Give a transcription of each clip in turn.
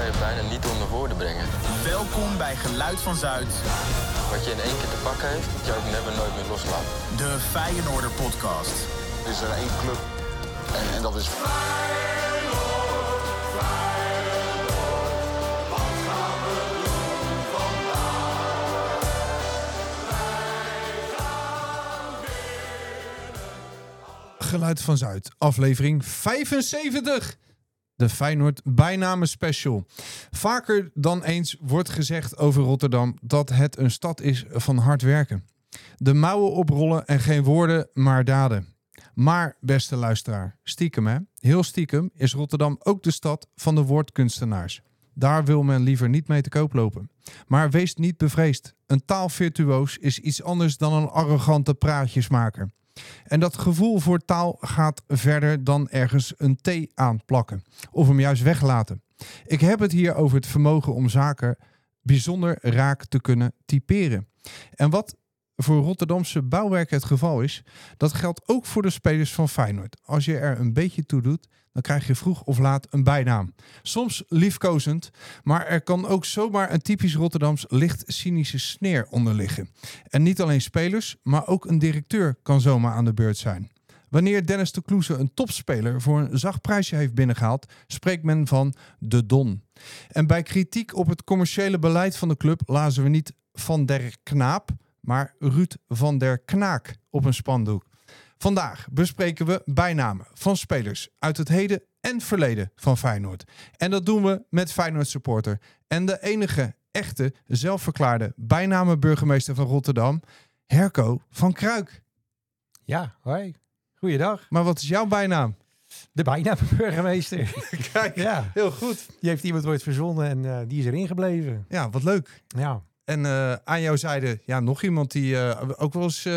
je bijna niet onder woorden brengen. Welkom bij Geluid van Zuid. Wat je in één keer te pakken heeft, moet je ook nooit meer loslaten. De Feyenoorder podcast. Er is er één club en dat is Geluid van Zuid, aflevering 75. De Feyenoord bijnamen special. Vaker dan eens wordt gezegd over Rotterdam dat het een stad is van hard werken. De mouwen oprollen en geen woorden, maar daden. Maar, beste luisteraar, stiekem hè, heel stiekem is Rotterdam ook de stad van de woordkunstenaars. Daar wil men liever niet mee te koop lopen. Maar wees niet bevreesd. Een taalvirtuoos is iets anders dan een arrogante praatjesmaker. En dat gevoel voor taal gaat verder dan ergens een T aanplakken. Of hem juist weglaten. Ik heb het hier over het vermogen om zaken bijzonder raak te kunnen typeren. En wat voor Rotterdamse bouwwerk het geval is, dat geldt ook voor de spelers van Feyenoord. Als je er een beetje toe doet, dan krijg je vroeg of laat een bijnaam. Soms liefkozend, maar er kan ook zomaar een typisch Rotterdams licht cynische sneer onder liggen. En niet alleen spelers, maar ook een directeur kan zomaar aan de beurt zijn. Wanneer Dennis de Kloeze een topspeler voor een zacht prijsje heeft binnengehaald, spreekt men van de Don. En bij kritiek op het commerciële beleid van de club lazen we niet Van der Knaap, maar Ruud van der Knaak op een spandoek. Vandaag bespreken we bijnamen van spelers uit het heden en verleden van Feyenoord. En dat doen we met Feyenoord supporter en de enige echte zelfverklaarde bijnamenburgemeester van Rotterdam, Herco van Kruik. Ja, hoi. Goeiedag. Maar wat is jouw bijnaam? De bijnaamburgemeester. Kijk, ja, heel goed. Die heeft iemand ooit verzonnen en die is erin gebleven. Ja, wat leuk. Ja. En aan jouw zijde, ja, nog iemand die ook wel eens...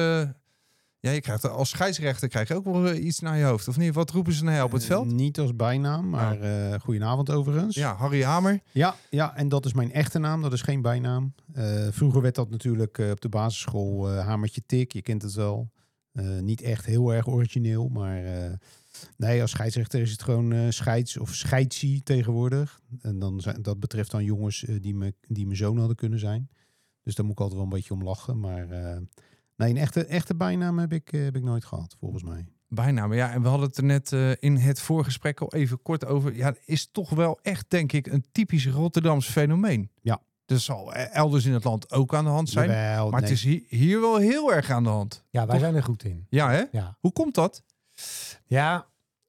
ja, je krijgt als scheidsrechter krijg je ook wel iets naar je hoofd. Of niet? Wat roepen ze naar jou op het veld? Niet als bijnaam, maar goedenavond overigens. Ja, Harry Hamer. Ja, en dat is mijn echte naam. Dat is geen bijnaam. Vroeger werd dat natuurlijk op de basisschool Hamertje Tik. Je kent het wel. Niet echt heel erg origineel, maar... nee, als scheidsrechter is het gewoon scheids of scheidsie tegenwoordig. En dat betreft dan jongens die mijn zoon hadden kunnen zijn. Dus daar moet ik altijd wel een beetje om lachen. Maar nee, een echte bijnaam heb ik nooit gehad, volgens mij. Bijnaam, ja. En we hadden het er net in het voorgesprek al even kort over. Ja, is toch wel echt, denk ik, een typisch Rotterdams fenomeen. Ja. Dat zal elders in het land ook aan de hand zijn. Jawel, maar nee. het is hier wel heel erg aan de hand. Ja, wij zijn er goed in. Ja, hè? Ja. Hoe komt dat? Ja,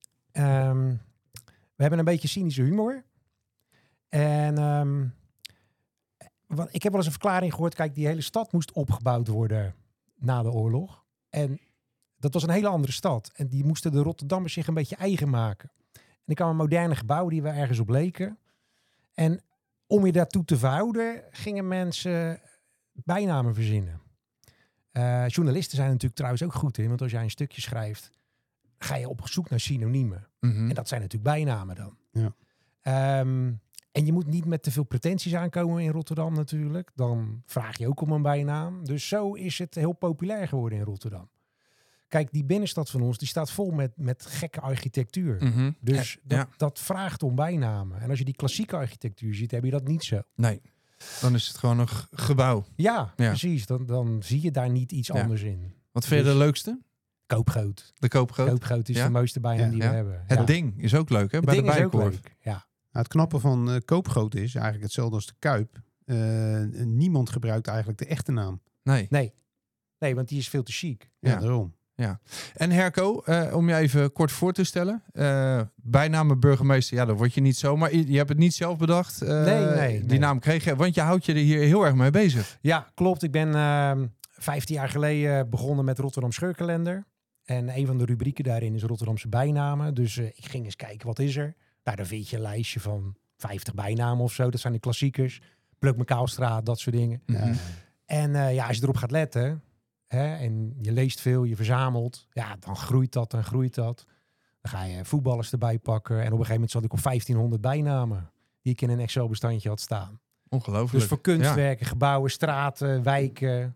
we hebben een beetje cynische humor. En ik heb wel eens een verklaring gehoord. Kijk, die hele stad moest opgebouwd worden na de oorlog. En dat was een hele andere stad. En die moesten de Rotterdammers zich een beetje eigen maken. En er kwamen moderne gebouwen die we ergens op leken. En om je daartoe te verhouden, gingen mensen bijnamen verzinnen. Journalisten zijn natuurlijk trouwens ook goed in. Want als jij een stukje schrijft, ga je op zoek naar synoniemen. Mm-hmm. En dat zijn natuurlijk bijnamen dan. Ja. En je moet niet met te veel pretenties aankomen in Rotterdam natuurlijk. Dan vraag je ook om een bijnaam. Dus zo is het heel populair geworden in Rotterdam. Kijk, die binnenstad van ons, die staat vol met gekke architectuur. Mm-hmm. Dus ja. dat vraagt om bijnamen. En als je die klassieke architectuur ziet, heb je dat niet zo. Nee, dan is het gewoon een gebouw. Ja, precies. Dan zie je daar niet iets anders in. Wat vind je de leukste? Koopgoot. De Koopgoot? Koopgoot is de mooiste bijnaam die we hebben. Het ding is ook leuk, hè? Het bij de ding is ook Bijenkorf. leuk, ja. Nou, het knappe van Koopgoot is eigenlijk hetzelfde als de Kuip. Niemand gebruikt eigenlijk de echte naam. Nee, want die is veel te chic. Ja, daarom. Ja. En Herco, om je even kort voor te stellen. Bijnamen burgemeester, ja, dat word je niet zo. Maar je hebt het niet zelf bedacht. Nee. Die naam kreeg je, want je houdt je er hier heel erg mee bezig. Ja, klopt. Ik ben 15 jaar geleden begonnen met Rotterdam Scheurkalender. En een van de rubrieken daarin is Rotterdamse bijnamen. Dus ik ging eens kijken, wat is er? Nou, dan vind je een lijstje van 50 bijnamen of zo. Dat zijn de klassiekers. Pluk me Kaalstraat, dat soort dingen. Mm-hmm. En als je erop gaat letten, hè, en je leest veel, je verzamelt, ja, dan groeit dat. Dan ga je voetballers erbij pakken. En op een gegeven moment zat ik op 1500 bijnamen die ik in een Excel-bestandje had staan. Ongelooflijk. Dus voor kunstwerken, gebouwen, straten, wijken.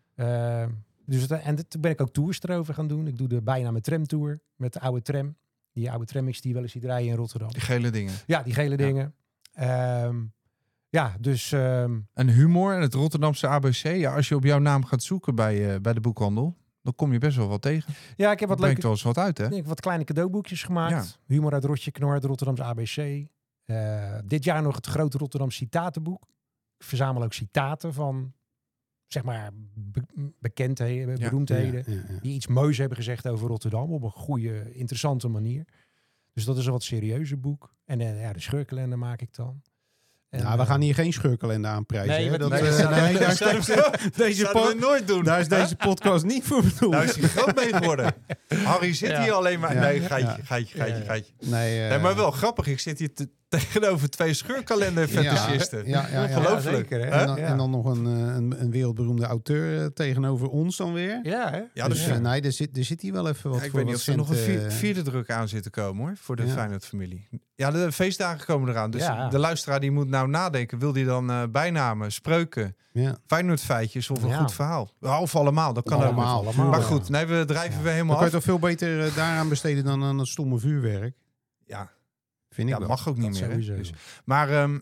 Toen ben ik ook tours erover gaan doen. Ik doe de bijnamen tramtour met de oude tram. Die oude trammix die je wel eens ziet rijden in Rotterdam. Die gele dingen. Ja, die gele dingen. Dus En humor en het Rotterdamse ABC. Ja, als je op jouw naam gaat zoeken bij de boekhandel, dan kom je best wel wat tegen. ja, ik heb wat Brengt leuke wel eens wat uit, hè? ik heb wat kleine cadeauboekjes gemaakt. Humor uit Rotje Knor, het Rotterdamse ABC. Dit jaar nog het grote Rotterdamse citatenboek. Ik verzamel ook citaten van, zeg maar, bekendheden, beroemdheden. Ja. Die iets moois hebben gezegd over Rotterdam op een goede, interessante manier. Dus dat is een wat serieuzer boek. En de scheurkalender maak ik dan. En, We gaan hier geen scheurkalender aanprijzen. Nee, hè? wat- Dat, nee, daar is deze podcast niet voor bedoeld. Nou is hij groot mee geworden. Harry zit hier alleen maar... Ja. Nee, Ja. geitje. Nee, Nee, maar wel grappig. Ik zit hier tegenover 2 scheurkalender-fetischisten. Ja. Ongelooflijk. zeker, hè? Hè? En dan nog een wereldberoemde auteur tegenover ons dan weer. Ja, hè? Ja, Dus dus nee, er zit hier wel even wat ik voor weet niet wat of er nog een cent, vierde druk aan zit te komen, hoor. Voor de Ja. Feyenoord-familie. Ja, de feestdagen komen eraan. Dus Ja. de luisteraar die moet nou nadenken. Wil die dan bijnamen, spreuken, Ja. Feyenoord-feitjes of een Ja. goed verhaal? Ja, of allemaal, dat kan ook. Allemaal. Maar ja. goed, nee, we drijven weer Dan helemaal kan je af. toch veel beter daaraan besteden dan aan dat stomme vuurwerk. Ja, Vind ik ja, wel. mag ook niet Dat meer. Hè? sowieso. Dus, maar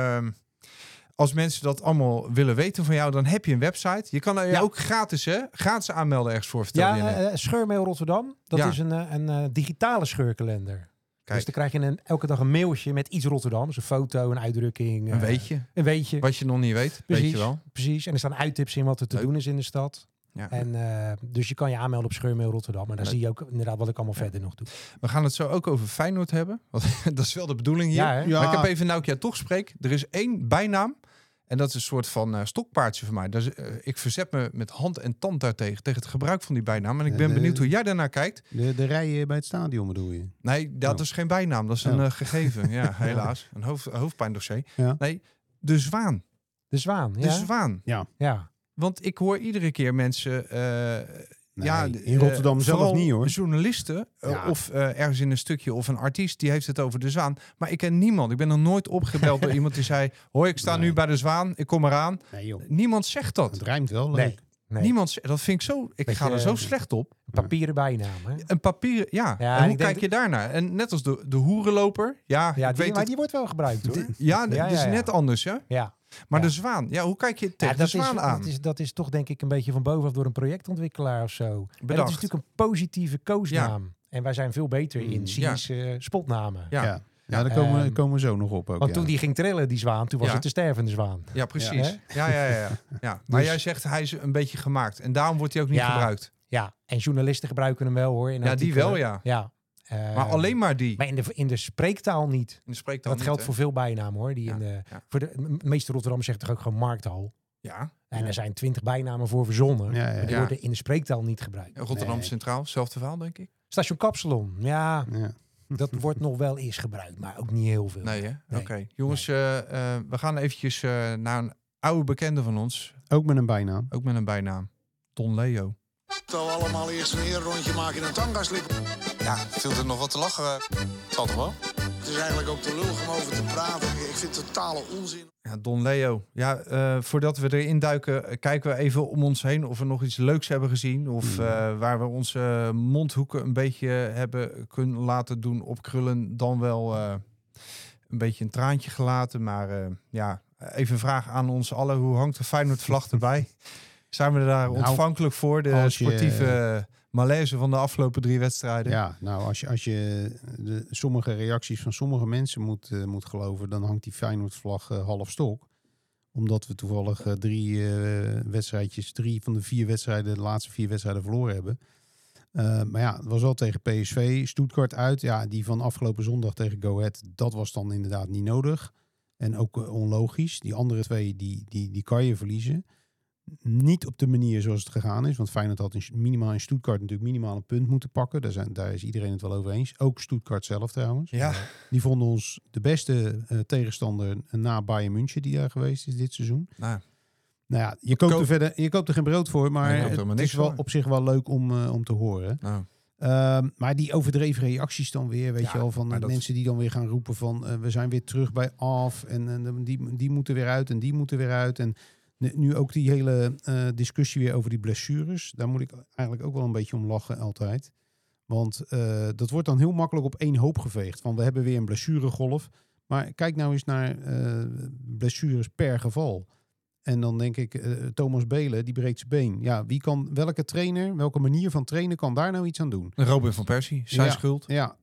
als mensen dat allemaal willen weten van jou, dan heb je een website. Je kan er Ja. ook gratis aanmelden ergens voor. Vertelde je net. Scheurmail Rotterdam. Dat Ja. is een digitale scheurkalender. Kijk, Dus dan krijg je elke dag een mailtje met iets Rotterdams. Een foto, een uitdrukking. een weetje. Een weetje. Wat je nog niet weet, weet Precies. je wel. Precies. En er staan uittips in wat er te Leuk. doen is in de stad. Ja. En dus je kan je aanmelden op Scheurmail Rotterdam. En dan Leuk. zie je ook inderdaad wat ik allemaal verder nog doe. We gaan het zo ook over Feyenoord hebben. Want dat is wel de bedoeling hier. Ja, hè? Ja. Maar ik heb even, nou ik jou toch spreek. Er is 1 bijnaam. En dat is een soort van stokpaardje voor mij. Dus, ik verzet me met hand en tand daartegen. Tegen het gebruik van die bijnaam. En ik ben benieuwd hoe jij daarnaar kijkt. De rij bij het stadion bedoel je? Nee, dat is geen bijnaam. Dat is een gegeven. Ja, helaas. Een hoofdpijndossier. Ja. Nee, de zwaan. De Zwaan. De Ja? zwaan. Ja. Want ik hoor iedere keer mensen... Nee, in Rotterdam zelf vooral niet, hoor. Journalisten Ja. of ergens in een stukje of een artiest die heeft het over de zwaan. Maar ik ken niemand. Ik ben nog nooit opgebeld door iemand die zei: hoi, ik sta Nee. nu bij de zwaan. Ik kom eraan. Nee joh, Niemand zegt dat. het rijmt wel. Nee. Leuk. Nee. Niemand. Dat vind ik zo. Ik ga er zo slecht op. Papieren bijnaam. Hè? Een papier. Ja. Ja, En hoe ik denk kijk je daarnaar? En net als de hoerenloper. Ja, Ja, ik weet maar het. die wordt wel gebruikt hoor. Ja, Ja, dat is ja, ja. net anders, hè? Ja. Maar Ja. de zwaan. Ja, hoe kijk je tegen de zwaan aan? Dat is toch denk ik een beetje van bovenaf door een projectontwikkelaar of zo. En dat Bedacht. is natuurlijk een positieve koosnaam. En wij zijn veel beter in cynische spotnamen. Ja. Ja, daar komen we zo nog op ook. Want ja. toen die ging trillen, die zwaan, toen was Ja. het de stervende zwaan. Ja, precies. Ja, Ja. Maar Dus- jij zegt hij is een beetje gemaakt. En daarom wordt hij ook niet Ja. gebruikt. Ja, en journalisten gebruiken hem wel hoor. In Ja, die artikelen. wel, ja. Ja. Maar alleen maar die. Maar in de spreektaal niet. In de spreektaal Dat niet, geldt hè? voor veel bijnamen hoor. Die Ja, in de, ja. voor de meeste Rotterdam zegt toch ook gewoon markthal. Ja. En er zijn 20 bijnamen voor verzonnen. Ja, ja. Maar die Ja. worden in de spreektaal niet gebruikt. Rotterdam Nee. Centraal, zelfde verhaal, denk ik. Station Kapsalon, ja, Ja. dat wordt nog wel eens gebruikt, maar ook niet heel veel. Nee, hè? Nee. Oké. Jongens, we gaan eventjes naar een oude bekende van ons. Ook met een bijnaam. Ook met een bijnaam. Don Leo. Zo allemaal eerst een herenrondje maken in een tangaslip. Ja, viel er nog wat te lachen? Het zal toch wel? Het is eigenlijk ook te lullig om over te praten. Ik vind het totale onzin. Ja, Don Leo. Ja, voordat we erin duiken, kijken we even om ons heen of we nog iets leuks hebben gezien. Of waar we onze mondhoeken een beetje hebben kunnen laten doen opkrullen. Dan wel een beetje een traantje gelaten. Maar ja, even een vraag aan ons allen. Hoe hangt de Feyenoord-vlag erbij? Zijn we daar Nou, ontvankelijk voor? De als je- sportieve malaise van de afgelopen 3 wedstrijden. Ja, nou, als je sommige reacties van sommige mensen moet geloven, dan hangt die Feyenoord-vlag half stok. Omdat we toevallig 3 van de 4 wedstrijden, de laatste 4 wedstrijden verloren hebben. Maar ja, het was wel tegen PSV. Stuttgart uit. Ja, die van afgelopen zondag tegen Go Ahead, dat was dan inderdaad niet nodig. En ook onlogisch. Die andere 2, die kan je verliezen. Niet op de manier zoals het gegaan is. Want Feyenoord had minimaal in Stuttgart natuurlijk minimaal een punt moeten pakken. Daar is iedereen het wel over eens. Ook Stuttgart zelf trouwens. Ja. Die vonden ons de beste tegenstander na Bayern München die daar geweest is dit seizoen. Nou, Nou ja, je koopt er geen brood voor, maar Nee, je koopt het helemaal is niks wel voor. op zich wel leuk om te horen. nou. Maar die overdreven reacties dan weer, weet je wel, van maar dat- mensen die dan weer gaan roepen van we zijn weer terug bij af en die moeten weer uit en die moeten weer uit. En nu ook die hele discussie weer over die blessures. Daar moet ik eigenlijk ook wel een beetje om lachen altijd. Want dat wordt dan heel makkelijk op één hoop geveegd. Van we hebben weer een blessuregolf. Maar kijk nou eens naar blessures per geval. En dan denk ik, Thomas Belen, die breekt zijn been. Ja, welke trainer, welke manier van trainen kan daar nou iets aan doen? Robin van Persie, zijn schuld. Ja,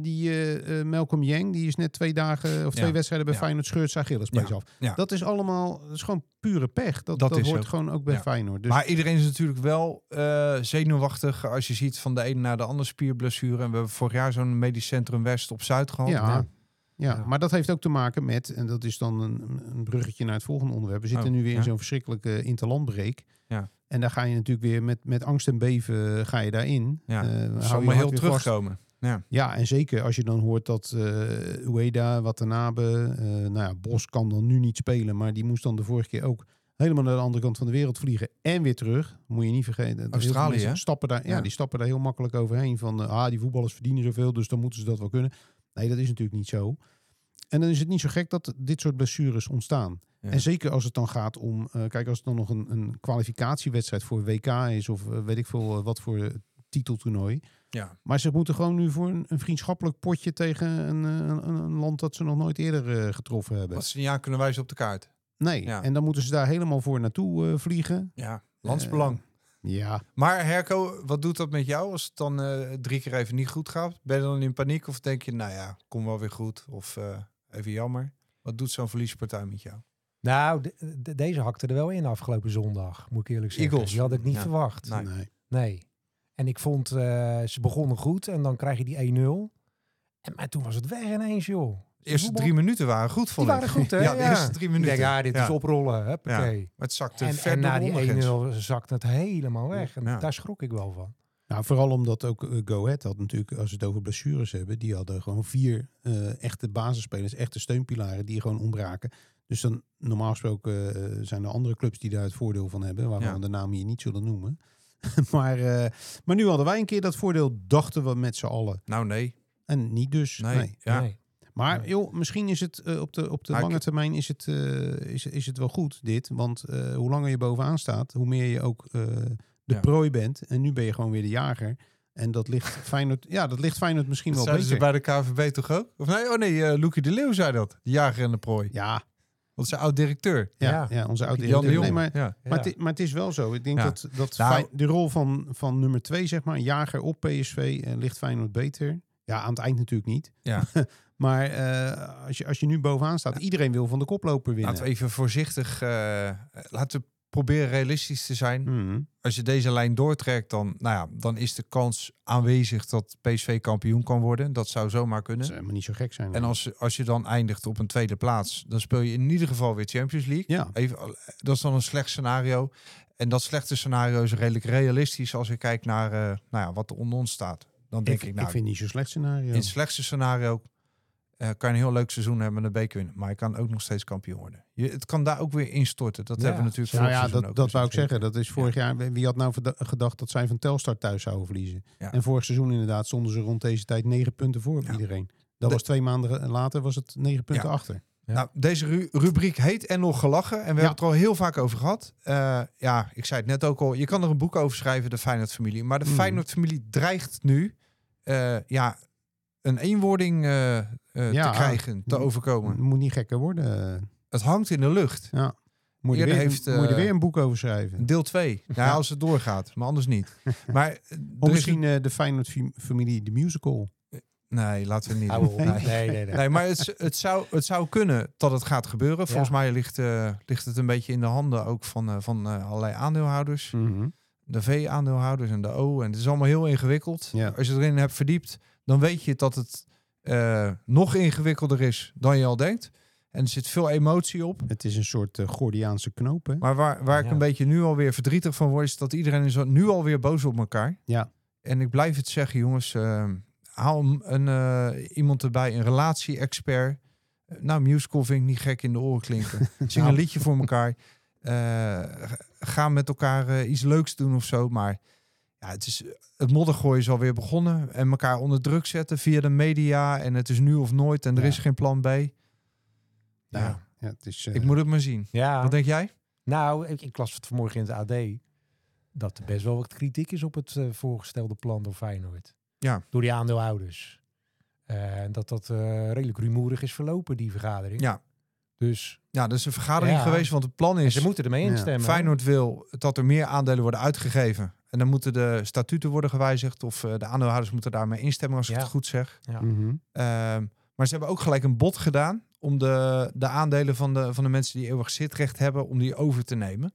Malcolm Yang, die is net 2 dagen of 2 wedstrijden bij Feyenoord scheurt zijn Achillespees af. Ja. Dat is gewoon pure pech. Dat hoort gewoon ook bij Feyenoord. Dus maar iedereen is natuurlijk wel zenuwachtig als je ziet van de ene naar de andere spierblessure. En we hebben vorig jaar zo'n medisch centrum West op Zuid gehad. Ja, maar dat heeft ook te maken met, en dat is dan een bruggetje naar het volgende onderwerp. We zitten nu weer in zo'n verschrikkelijke interlandbreek. Ja. En daar ga je natuurlijk weer met angst en beven ga je daarin. Ja, dat zal maar heel terugkomen. Ja, en zeker als je dan hoort dat Ueda, Watanabe, Bos kan dan nu niet spelen. Maar die moest dan de vorige keer ook helemaal naar de andere kant van de wereld vliegen. En weer terug. Moet je niet vergeten. Australië, stappen daar, die stappen daar heel makkelijk overheen. Van, die voetballers verdienen zoveel, dus dan moeten ze dat wel kunnen. Nee, dat is natuurlijk niet zo. En dan is het niet zo gek dat dit soort blessures ontstaan. Ja. En zeker als het dan gaat om... kijk, als het dan nog een kwalificatiewedstrijd voor WK is... of weet ik veel wat voor titeltoernooi. Ja. Maar ze moeten gewoon nu voor een vriendschappelijk potje... tegen een land dat ze nog nooit eerder getroffen hebben. Wat ze niet aan kunnen wijzen op de kaart. Nee, en dan moeten ze daar helemaal voor naartoe vliegen. Ja, landsbelang. Ja. Maar Herco, wat doet dat met jou als het dan 3 keer even niet goed gaat? Ben je dan in paniek of denk je, nou ja, kom wel weer goed of even jammer? Wat doet zo'n verliespartij met jou? Nou, deze hakte er wel in afgelopen zondag, moet ik eerlijk zeggen. Eagles. Die had ik niet verwacht. Nee. En ik vond, ze begonnen goed en dan krijg je die 1-0. Maar toen was het weg ineens, joh. De eerste 3 minuten waren goed, vond ik. Die waren goed, hè? Ja, de eerste 3 minuten. Ik denk, dit is oprollen. Huppakee. Ja, maar het zakte en na die 1-0 zakte het helemaal weg. En daar schrok ik wel van. Nou, vooral omdat ook Go Ahead had natuurlijk, als we het over blessures hebben, die hadden gewoon 4 echte basisspelers, echte steunpilaren die gewoon ontbraken. Dus dan normaal gesproken zijn er andere clubs die daar het voordeel van hebben, waarvan we de naam hier niet zullen noemen. maar nu hadden wij een keer dat voordeel, dachten we met z'n allen. Nou, nee. En niet dus. Nee. Nee. Maar joh, misschien is het op de lange termijn is het wel goed, dit. Want hoe langer je bovenaan staat, hoe meer je ook de prooi bent. En nu ben je gewoon weer de jager. En dat ligt Feyenoord misschien wel beter. Ze bij de KVB toch ook? Of nee, Loekie de Leeuw zei dat. De jager en de prooi. Ja. Want zijn oud-directeur. Ja, onze oud-directeur. Maar het is wel zo. Ik denk dat de rol van nummer 2, zeg maar, een jager op PSV, ligt Feyenoord beter. Ja, aan het eind natuurlijk niet. Ja. Maar als je nu bovenaan staat, iedereen wil van de koploper winnen. Laten we even voorzichtig, laten we proberen realistisch te zijn. Mm-hmm. Als je deze lijn doortrekt, dan is de kans aanwezig dat PSV kampioen kan worden. Dat zou zomaar kunnen. Dat zou helemaal niet zo gek zijn. En als je dan eindigt op een 2e plaats, dan speel je in ieder geval weer Champions League. Ja. Dat is dan een slecht scenario. En dat slechte scenario is redelijk realistisch als je kijkt naar wat er onder ons staat. Dan denk ik ik vind het niet zo'n slecht scenario. In het slechtste scenario kan je een heel leuk seizoen hebben met een beker winnen. Maar je kan ook nog steeds kampioen worden. Het kan daar ook weer instorten. Dat hebben we natuurlijk vorig seizoen ook. Dat wou ik zeggen. Dat is vorig jaar. Wie had nou gedacht dat zij van Telstar thuis zouden verliezen? Ja. En vorig seizoen inderdaad stonden ze rond deze tijd 9 punten voor op iedereen. Dat was 2 maanden later was het 9 punten achter. Ja. Nou, deze rubriek heet En nog gelachen. En we hebben het er al heel vaak over gehad. Ik zei het net ook al. Je kan er een boek over schrijven, de Feyenoord-familie. Maar de Feyenoord-familie dreigt nu een eenwording te krijgen, te overkomen. Het moet niet gekker worden. Het hangt in de lucht. Ja. Moet je er weer een boek over schrijven. Deel 2. Nou, als het doorgaat, maar anders niet. Maar misschien de Feyenoord-familie, de musical. Nee, laten we het niet doen. Nee, maar het zou kunnen dat het gaat gebeuren. Volgens mij ligt het een beetje in de handen ook van allerlei aandeelhouders. Mm-hmm. De V-aandeelhouders en de O. En het is allemaal heel ingewikkeld. Ja. Als je erin hebt verdiept, dan weet je dat het nog ingewikkelder is dan je al denkt. En er zit veel emotie op. Het is een soort Gordiaanse knoop. Hè? Maar waar ik een beetje nu alweer verdrietig van word, is dat iedereen is nu alweer boos op elkaar. Ja. En ik blijf het zeggen, jongens. Haal iemand erbij, een relatie-expert. Musical vind ik niet gek in de oren klinken. Zing een liedje voor elkaar. Ga met elkaar iets leuks doen of zo. Maar het moddergooien is alweer begonnen. En elkaar onder druk zetten via de media. En het is nu of nooit. En er is geen plan B. Het is, ik moet het maar zien. Ja. Wat denk jij? Nou, ik las het vanmorgen in het AD. Dat er best wel wat kritiek is op het voorgestelde plan door Feyenoord. Ja. Door die aandeelhouders. Dat redelijk rumoerig is verlopen, die vergadering. Ja. Dus Ja, dat is een vergadering Ja. geweest, want het plan is... ze moeten ermee Ja. instemmen. Feyenoord wil dat er meer aandelen worden uitgegeven. En dan moeten de statuten worden gewijzigd. Of de aandeelhouders moeten daarmee instemmen, als ik Ja. het goed zeg. Ja. Mhm. Maar ze hebben ook gelijk een bod gedaan om de aandelen van de mensen die eeuwig zitrecht hebben, om die over te nemen.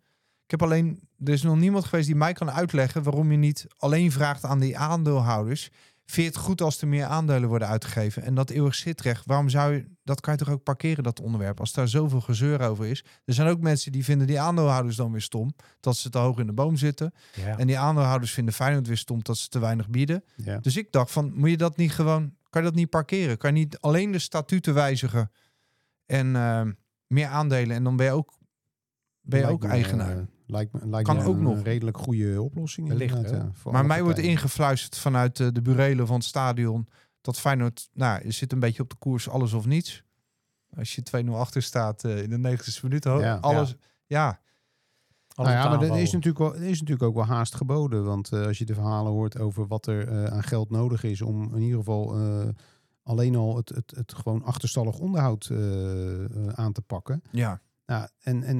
Er is nog niemand geweest die mij kan uitleggen waarom je niet alleen vraagt aan die aandeelhouders: vind je het goed als er meer aandelen worden uitgegeven? En dat eeuwig zitrecht, dat kan je toch ook parkeren, dat onderwerp, als daar zoveel gezeur over is. Er zijn ook mensen die vinden die aandeelhouders dan weer stom, dat ze te hoog in de boom zitten. Ja. En die aandeelhouders vinden Feyenoord weer stom, dat ze te weinig bieden. Ja. Dus ik dacht van, moet je dat niet gewoon, kan je dat niet parkeren? Kan je niet alleen de statuten wijzigen en meer aandelen en dan ben je ook Lijkt me, eigenaar. Lijkt Kan me ook een nog. redelijk goede oplossing. Wellicht inderdaad, wel. voor Maar alle mij wordt partijen. ingefluisterd vanuit de burelen van het stadion dat Feyenoord, je zit een beetje op de koers alles of niets. Als je 2-0 achter staat in de 90ste minuut, Ja. alles, ja. Nou ja, maar er is natuurlijk ook wel haast geboden. Want als je de verhalen hoort over wat er aan geld nodig is om in ieder geval alleen al het gewoon achterstallig onderhoud aan te pakken. Ja. Nou,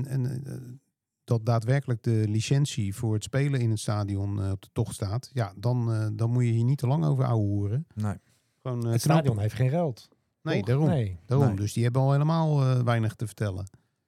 en dat daadwerkelijk de licentie voor het spelen in het stadion op de tocht staat. Ja, dan moet je hier niet te lang over ouwehoeren. Nee. Gewoon, Het stadion heeft geen geld. Nee, toch? daarom. Nee. Daarom. Nee. Dus die hebben al helemaal weinig te vertellen.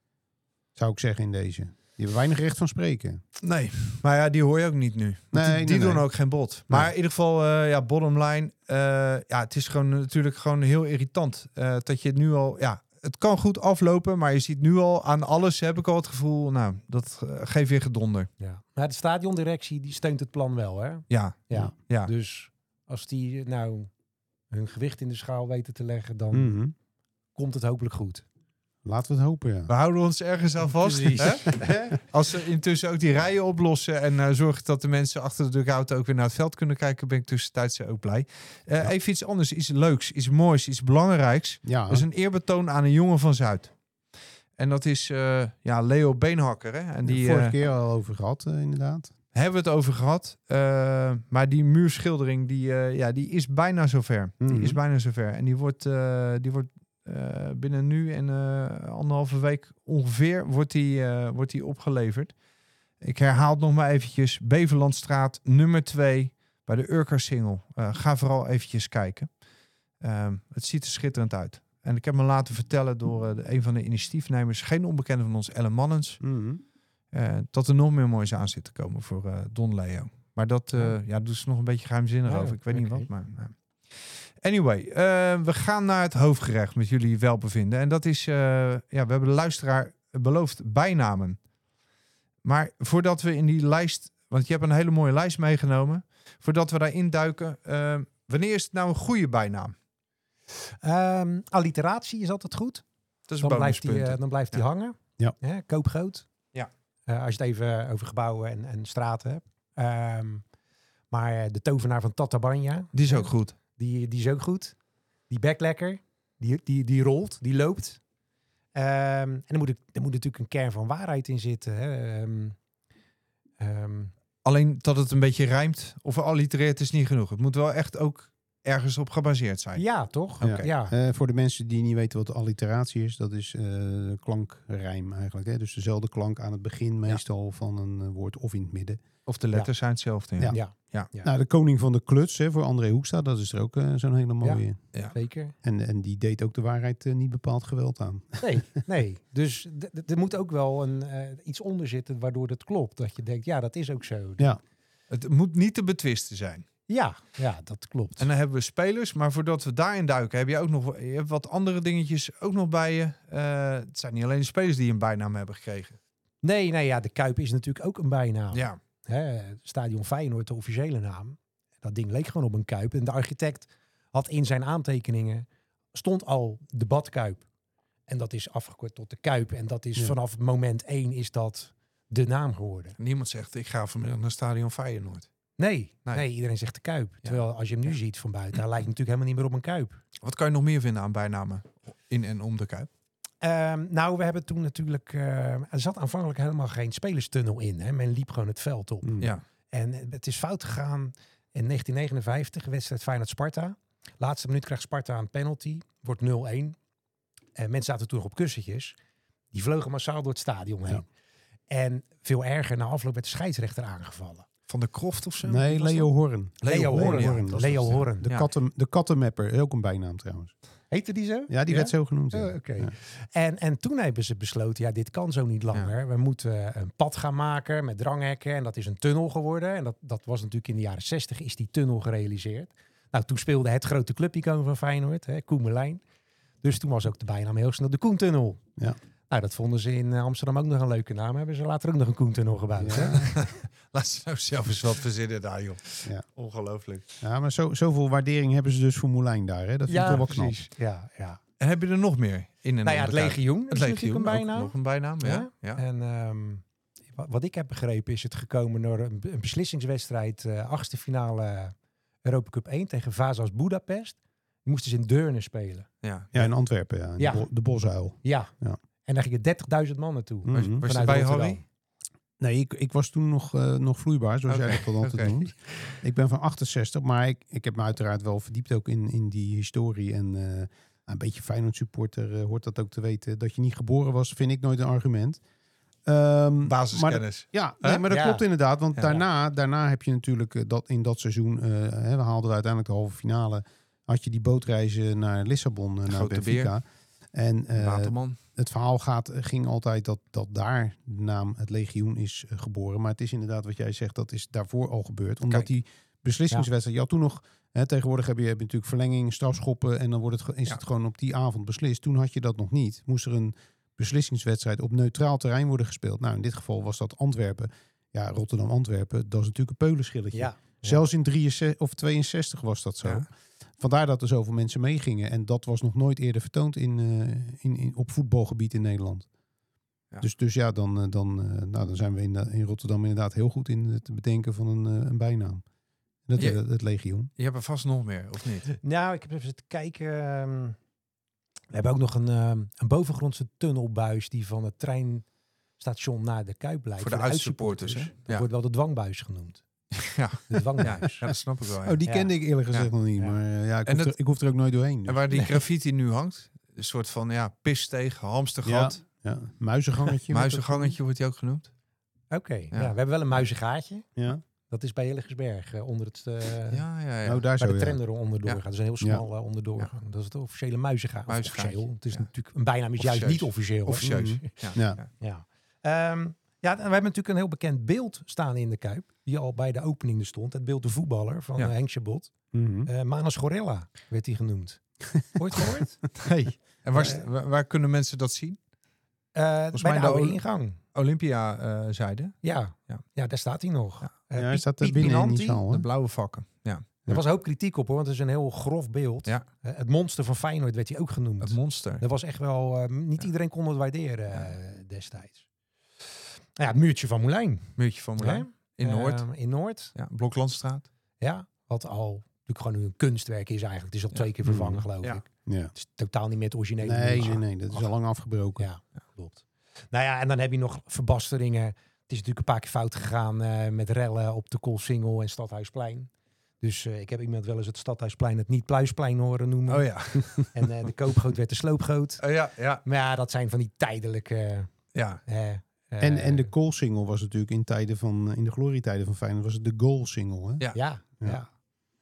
Zou ik zeggen in deze. Die hebben weinig recht van spreken. Nee, maar ja, die hoor je ook niet nu. Want Nee, die nee, doen nee. ook geen bod. Maar Nee. in ieder geval, bottom line. Het is gewoon natuurlijk gewoon heel irritant. Dat je het nu al, het kan goed aflopen, maar je ziet nu al aan alles, heb ik al het gevoel, dat geeft weer gedonder. Ja. Maar de stadiondirectie die steunt het plan wel, hè? Ja, Ja. ja. Dus als die hun gewicht in de schaal weten te leggen, dan Mhm. komt het hopelijk goed. Laten we het hopen, ja. We houden ons ergens aan vast. Precies. Hè? Als ze intussen ook die rijen oplossen en zorgen dat de mensen achter de dugout ook weer naar het veld kunnen kijken, ben ik tussentijds ook blij. Even iets anders, iets leuks, iets moois, iets belangrijks. Ja, Dat is een eerbetoon aan een jongen van Zuid. En dat is Leo Beenhakker. Hè? En die vorige keer al over gehad, inderdaad. hebben we het over gehad. Maar die muurschildering, die is bijna zover. Mhm. Die is bijna zover. En die wordt binnen nu en 1,5 week ongeveer wordt die opgeleverd. Ik herhaal het nog maar eventjes. Beverlandstraat nummer 2 bij de Urker-singel. Ga vooral eventjes kijken. Het ziet er schitterend uit. En ik heb me laten vertellen door een van de initiatiefnemers, geen onbekende van ons, Ellen Mannens, Mhm. dat er nog meer moois aan zit te komen voor Don Leo. Maar dat doet ze nog een beetje geheimzinnig over. Ik weet niet wat, maar... Anyway, we gaan naar het hoofdgerecht met jullie welbevinden. En dat is, we hebben de luisteraar beloofd bijnamen. Maar voordat we in die lijst, want je hebt een hele mooie lijst meegenomen. Voordat we daarin duiken, wanneer is het nou een goede bijnaam? Alliteratie is altijd goed. Dat is Dan blijft bonuspunten. die hangen. Ja. Koopgroot. Ja. Als je het even over gebouwen en straten hebt. Maar de tovenaar van Tatabanya. Die is ook goed. Die is ook goed. Die backlekker. Die rolt. Die loopt. En er moet natuurlijk een kern van waarheid in zitten. Hè. Alleen dat het een beetje rijmt of allitereert is niet genoeg. Het moet wel echt ook ergens op gebaseerd zijn. Ja, toch? Oké. Ja. Voor de mensen die niet weten wat alliteratie is, dat is klankrijm eigenlijk. Hè? Dus dezelfde klank aan het begin meestal van een woord of in het midden. Of de letters zijn hetzelfde. Ja. Ja. Ja. Ja. Nou, de koning van de kluts, hè, voor André Hoekstra, dat is er ook zo'n hele mooie. Ja. Zeker. En die deed ook de waarheid niet bepaald geweld aan. Nee. Dus er moet ook wel iets onder zitten waardoor het klopt. Dat je denkt, ja, dat is ook zo. Ja. Het moet niet te betwisten zijn. Ja, dat klopt. En dan hebben we spelers, maar voordat we daarin duiken, heb je ook nog je hebt wat andere dingetjes ook nog bij je. Het zijn niet alleen de spelers die een bijnaam hebben gekregen. Nee, de Kuip is natuurlijk ook een bijnaam. Ja, Hè, Stadion Feyenoord, de officiële naam. Dat ding leek gewoon op een Kuip. En de architect had in zijn aantekeningen, stond al de Badkuip. En dat is afgekort tot de Kuip. En dat is vanaf moment 1 is dat de naam geworden. niemand zegt ik ga vanmiddag naar Stadion Feyenoord. Nee, iedereen zegt de Kuip. Terwijl als je hem nu ziet van buiten, hij lijkt natuurlijk helemaal niet meer op een Kuip. Wat kan je nog meer vinden aan bijnamen in en om de Kuip? We hebben toen natuurlijk... er zat aanvankelijk helemaal geen spelerstunnel in. Hè. Men liep gewoon het veld op. Mm. Ja. En het is fout gegaan in 1959, wedstrijd Feyenoord-Sparta. Laatste minuut krijgt Sparta een penalty. Wordt 0-1. En mensen zaten toen nog op kussentjes. Die vlogen massaal door het stadion heen. Ja. En veel erger, na afloop werd de scheidsrechter aangevallen. Van de Kroft of zo? Nee, Wie was Leo dat? Horn. Leo Horn. Horn. Ja, Leo Horn. De kattenmapper, ook een bijnaam trouwens. Heette die zo? Ja, die werd zo genoemd. ja. Oh, oké. Ja. En toen hebben ze besloten, ja, dit kan zo niet langer. We moeten een pad gaan maken met dranghekken. En dat is een tunnel geworden. En dat was natuurlijk in de jaren 60 is die tunnel gerealiseerd. Nou, toen speelde het grote clubicoon van Feyenoord, Koen Merlijn. Dus toen was ook de bijnaam heel snel de Koentunnel. Ja. Nou, dat vonden ze in Amsterdam ook nog een leuke naam. Hebben ze later ook nog een Koentunnel gebouwd. Ja. Hè? Laat ze nou zelf eens wat verzinnen daar, joh. Ja. Ongelooflijk. Ja, maar zoveel waardering hebben ze dus voor Moulijn daar. Hè? Dat vind ik toch wel knap. precies. Ja, ja. En heb je er nog meer in en Nou ja, om het de Kuip? Legioen Het is natuurlijk Legioen, een bijnaam. ook nog een bijnaam, ja. Ja. En wat ik heb begrepen is het gekomen door een beslissingswedstrijd. Achtste finale Europa Cup 1 tegen Vasas Budapest. Die moesten ze in Deurne spelen. Ja. Ja, in Antwerpen, ja. Ja. De Bosuil. Ja. Ja. En daar gingen 30.000 man naartoe. Mhm. Was je Vanuit erbij, Rotterdam. Harry? Nee, ik was toen nog vloeibaar, zoals Oké, jij dat altijd oké. noemt. Ik ben van 68, maar ik heb me uiteraard wel verdiept ook in die historie. En een beetje Feyenoord supporter hoort dat ook te weten. Dat je niet geboren was, vind ik nooit een argument. Basiskennis. Maar dat Ja. klopt inderdaad. Want Ja. daarna heb je natuurlijk dat in dat seizoen, we haalden we uiteindelijk de halve finale, had je die bootreizen naar Lissabon, naar Grote Benfica. En Waterman. het verhaal ging altijd dat daar de naam het Legioen is geboren. Maar het is inderdaad wat jij zegt, dat is daarvoor al gebeurd. Omdat Kijk. die beslissingswedstrijd, je had toen nog, tegenwoordig heb je natuurlijk verlenging, strafschoppen en dan is het gewoon op die avond beslist. Toen had je dat nog niet. Moest er een beslissingswedstrijd op neutraal terrein worden gespeeld. Nou, in dit geval was dat Antwerpen. Ja, Rotterdam-Antwerpen, dat is natuurlijk een peulenschilletje. Ja. Zelfs in 63 of 62 was dat zo. Ja. Vandaar dat er zoveel mensen meegingen. En dat was nog nooit eerder vertoond op voetbalgebied in Nederland. Ja. Dus ja, dan zijn we in Rotterdam inderdaad heel goed in het bedenken van een bijnaam. Dat Ja. het Legioen. Je hebt er vast nog meer, of niet? Nou, ik heb even zitten kijken. We hebben ook nog een bovengrondse tunnelbuis die van het treinstation naar de Kuip leidt. Voor de uitsupporters, hè? Dat Ja. wordt wel de dwangbuis genoemd. Ja. De dwangbuis. Ja, dat snap ik wel. Ja. Oh, die Ja. kende ik eerlijk gezegd Ja. nog niet. Ja. Maar En ik hoef er ook nooit doorheen. Dus. En waar die graffiti nu hangt, een soort van pissteeg, hamstergat, Ja, muizengangetje. muizengangetje wordt die ook genoemd. Oké, ja. We hebben wel een muizengaatje. Ja. Dat is bij Hillegersberg onder het... Ja. Oh, daar Waar zo, de ja. tram er onderdoor Ja. gaat. Dat is een heel smal onderdoorgang. Dat is het officiële muizengaatje. Muizengaatje. Officieel. Het is Ja. natuurlijk een bijnaam is juist Officieus. niet officieel. hè? Officieus. Mhm. Ja. Ja. Ja. Ja, en we hebben natuurlijk een heel bekend beeld staan in de Kuip. Die al bij de opening er stond. Het beeld de voetballer van Ja. Henk Chabot. Mhm. Manos Gorilla werd hij genoemd. Ooit gehoord? Hey. En waar kunnen mensen dat zien? Bij mij de de oude Oli- ingang. Olympia-zijde. Ja. Ja. Ja, daar staat hij nog. Ja. Hij Piet- staat er Piet binnen in die Pinanti. zaal. De Hè? blauwe vakken. Ja. Er was een hoop kritiek op hoor, want het is een heel grof beeld. Ja. Het monster van Feyenoord werd hij ook genoemd. Het monster. Dat was echt wel... niet iedereen kon het waarderen destijds. Nou ja, het muurtje van Moulijn. Muurtje van Moulijn. In Noord. In Noord. Ja, Bloklandstraat. Ja, wat al natuurlijk gewoon een kunstwerk is eigenlijk. Het is al 2 keer vervangen, geloof Ja. ik. Ja. Het is totaal niet met het originele Nee, muurtje. nee, dat is al lang afgebroken. Ja, klopt. Nou ja, en dan heb je nog verbasteringen. Het is natuurlijk een paar keer fout gegaan met rellen op de Koolsingel en Stadhuisplein. Dus ik heb iemand wel eens het Stadhuisplein het Niet-Pluisplein horen noemen. Oh ja. En de koopgoot werd de sloopgoot. Oh ja. Maar ja, dat zijn van die tijdelijke... Ja. En de goal-single was natuurlijk in de glorietijden van Feyenoord was het de goal-single. Hè? Ja. Ja.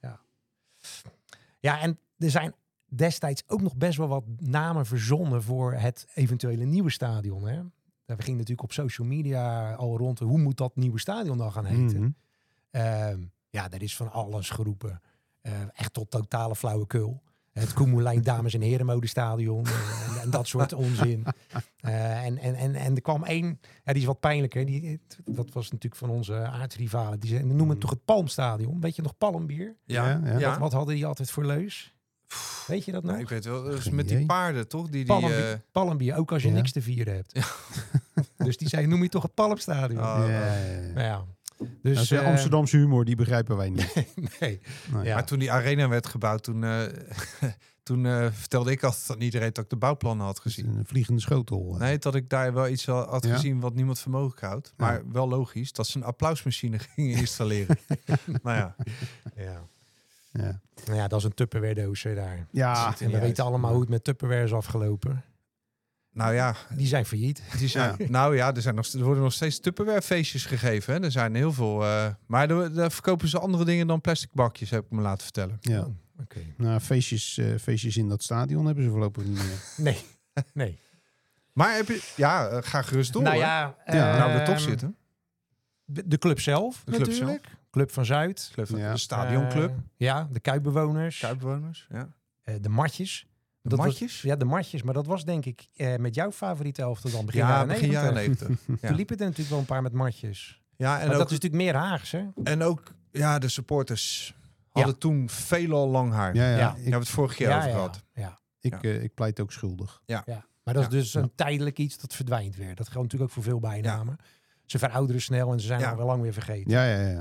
Ja, en er zijn destijds ook nog best wel wat namen verzonnen voor het eventuele nieuwe stadion. Hè? We gingen natuurlijk op social media al rond. Hoe moet dat nieuwe stadion dan gaan heten? Mhm. Ja, er is van alles geroepen. Echt tot totale flauwekul. Het Koen Moulijn Dames en Herenmodestadion. En dat soort onzin. En er kwam één, ja, die is wat pijnlijker. Dat was natuurlijk van onze aardsrivalen. Die noemen het toch het Palmstadion. Weet je nog Palmbier? Ja. Wat hadden die altijd voor leus? Weet je dat nog? Nou, ik weet wel, dat is Geen met die idee. paarden toch? Die Palmbier, ook als je Ja. niks te vieren hebt. Dus die zei, noem je toch het Palmstadion? Oh, Ja. Nou ja. Dat Dus is de Amsterdamse humor, die begrijpen wij niet. nee. Nee. Ja. Maar toen die arena werd gebouwd, toen vertelde ik altijd aan iedereen dat ik de bouwplannen had Het is gezien. een vliegende schotel. Nee, dat ik daar wel iets had Ja. gezien wat niemand voor mogelijk houdt. Maar wel logisch dat ze een applausmachine gingen installeren. Nou ja. Ja. Ja. Nou ja, dat is een Tupperware doosje daar. Ja, En we weten allemaal hoe het met Tupperware is afgelopen. Nou ja, Die zijn failliet. die zijn, nou ja, er worden nog steeds Tupperware feestjes gegeven. Hè? Er zijn heel veel. Maar daar verkopen ze andere dingen dan plastic bakjes, heb ik me laten vertellen. Ja. Oh, oké. Nou, feestjes in dat stadion hebben ze voorlopig niet meer. Nee. Maar heb je, ga gerust door. Nou hoor. ja, Nou, we toch zitten. De club zelf De club natuurlijk. Club van Zuid. Ja. De stadionclub. Ja, de Kuipbewoners. Kuipbewoners. Ja. De Matjes. De Dat was- Matjes? Ja, de Matjes. Maar dat was denk ik met jouw favoriete elftal dan. Begin Ja, begin jaren 90. 90. Ja. Toen liepen er natuurlijk wel een paar met Matjes. Ja, en Maar ook, dat is natuurlijk meer Haags, hè? en ook de supporters hadden toen veelal lang haar. Ja, Ja. ja. Daar hebben we het vorige keer over gehad. Ja. Ik pleit ook schuldig. Ja. Maar dat is Ja. dus een tijdelijk iets dat verdwijnt weer. Dat geldt natuurlijk ook voor veel bijnamen. Ze verouderen snel en ze zijn Ja. al wel lang weer vergeten.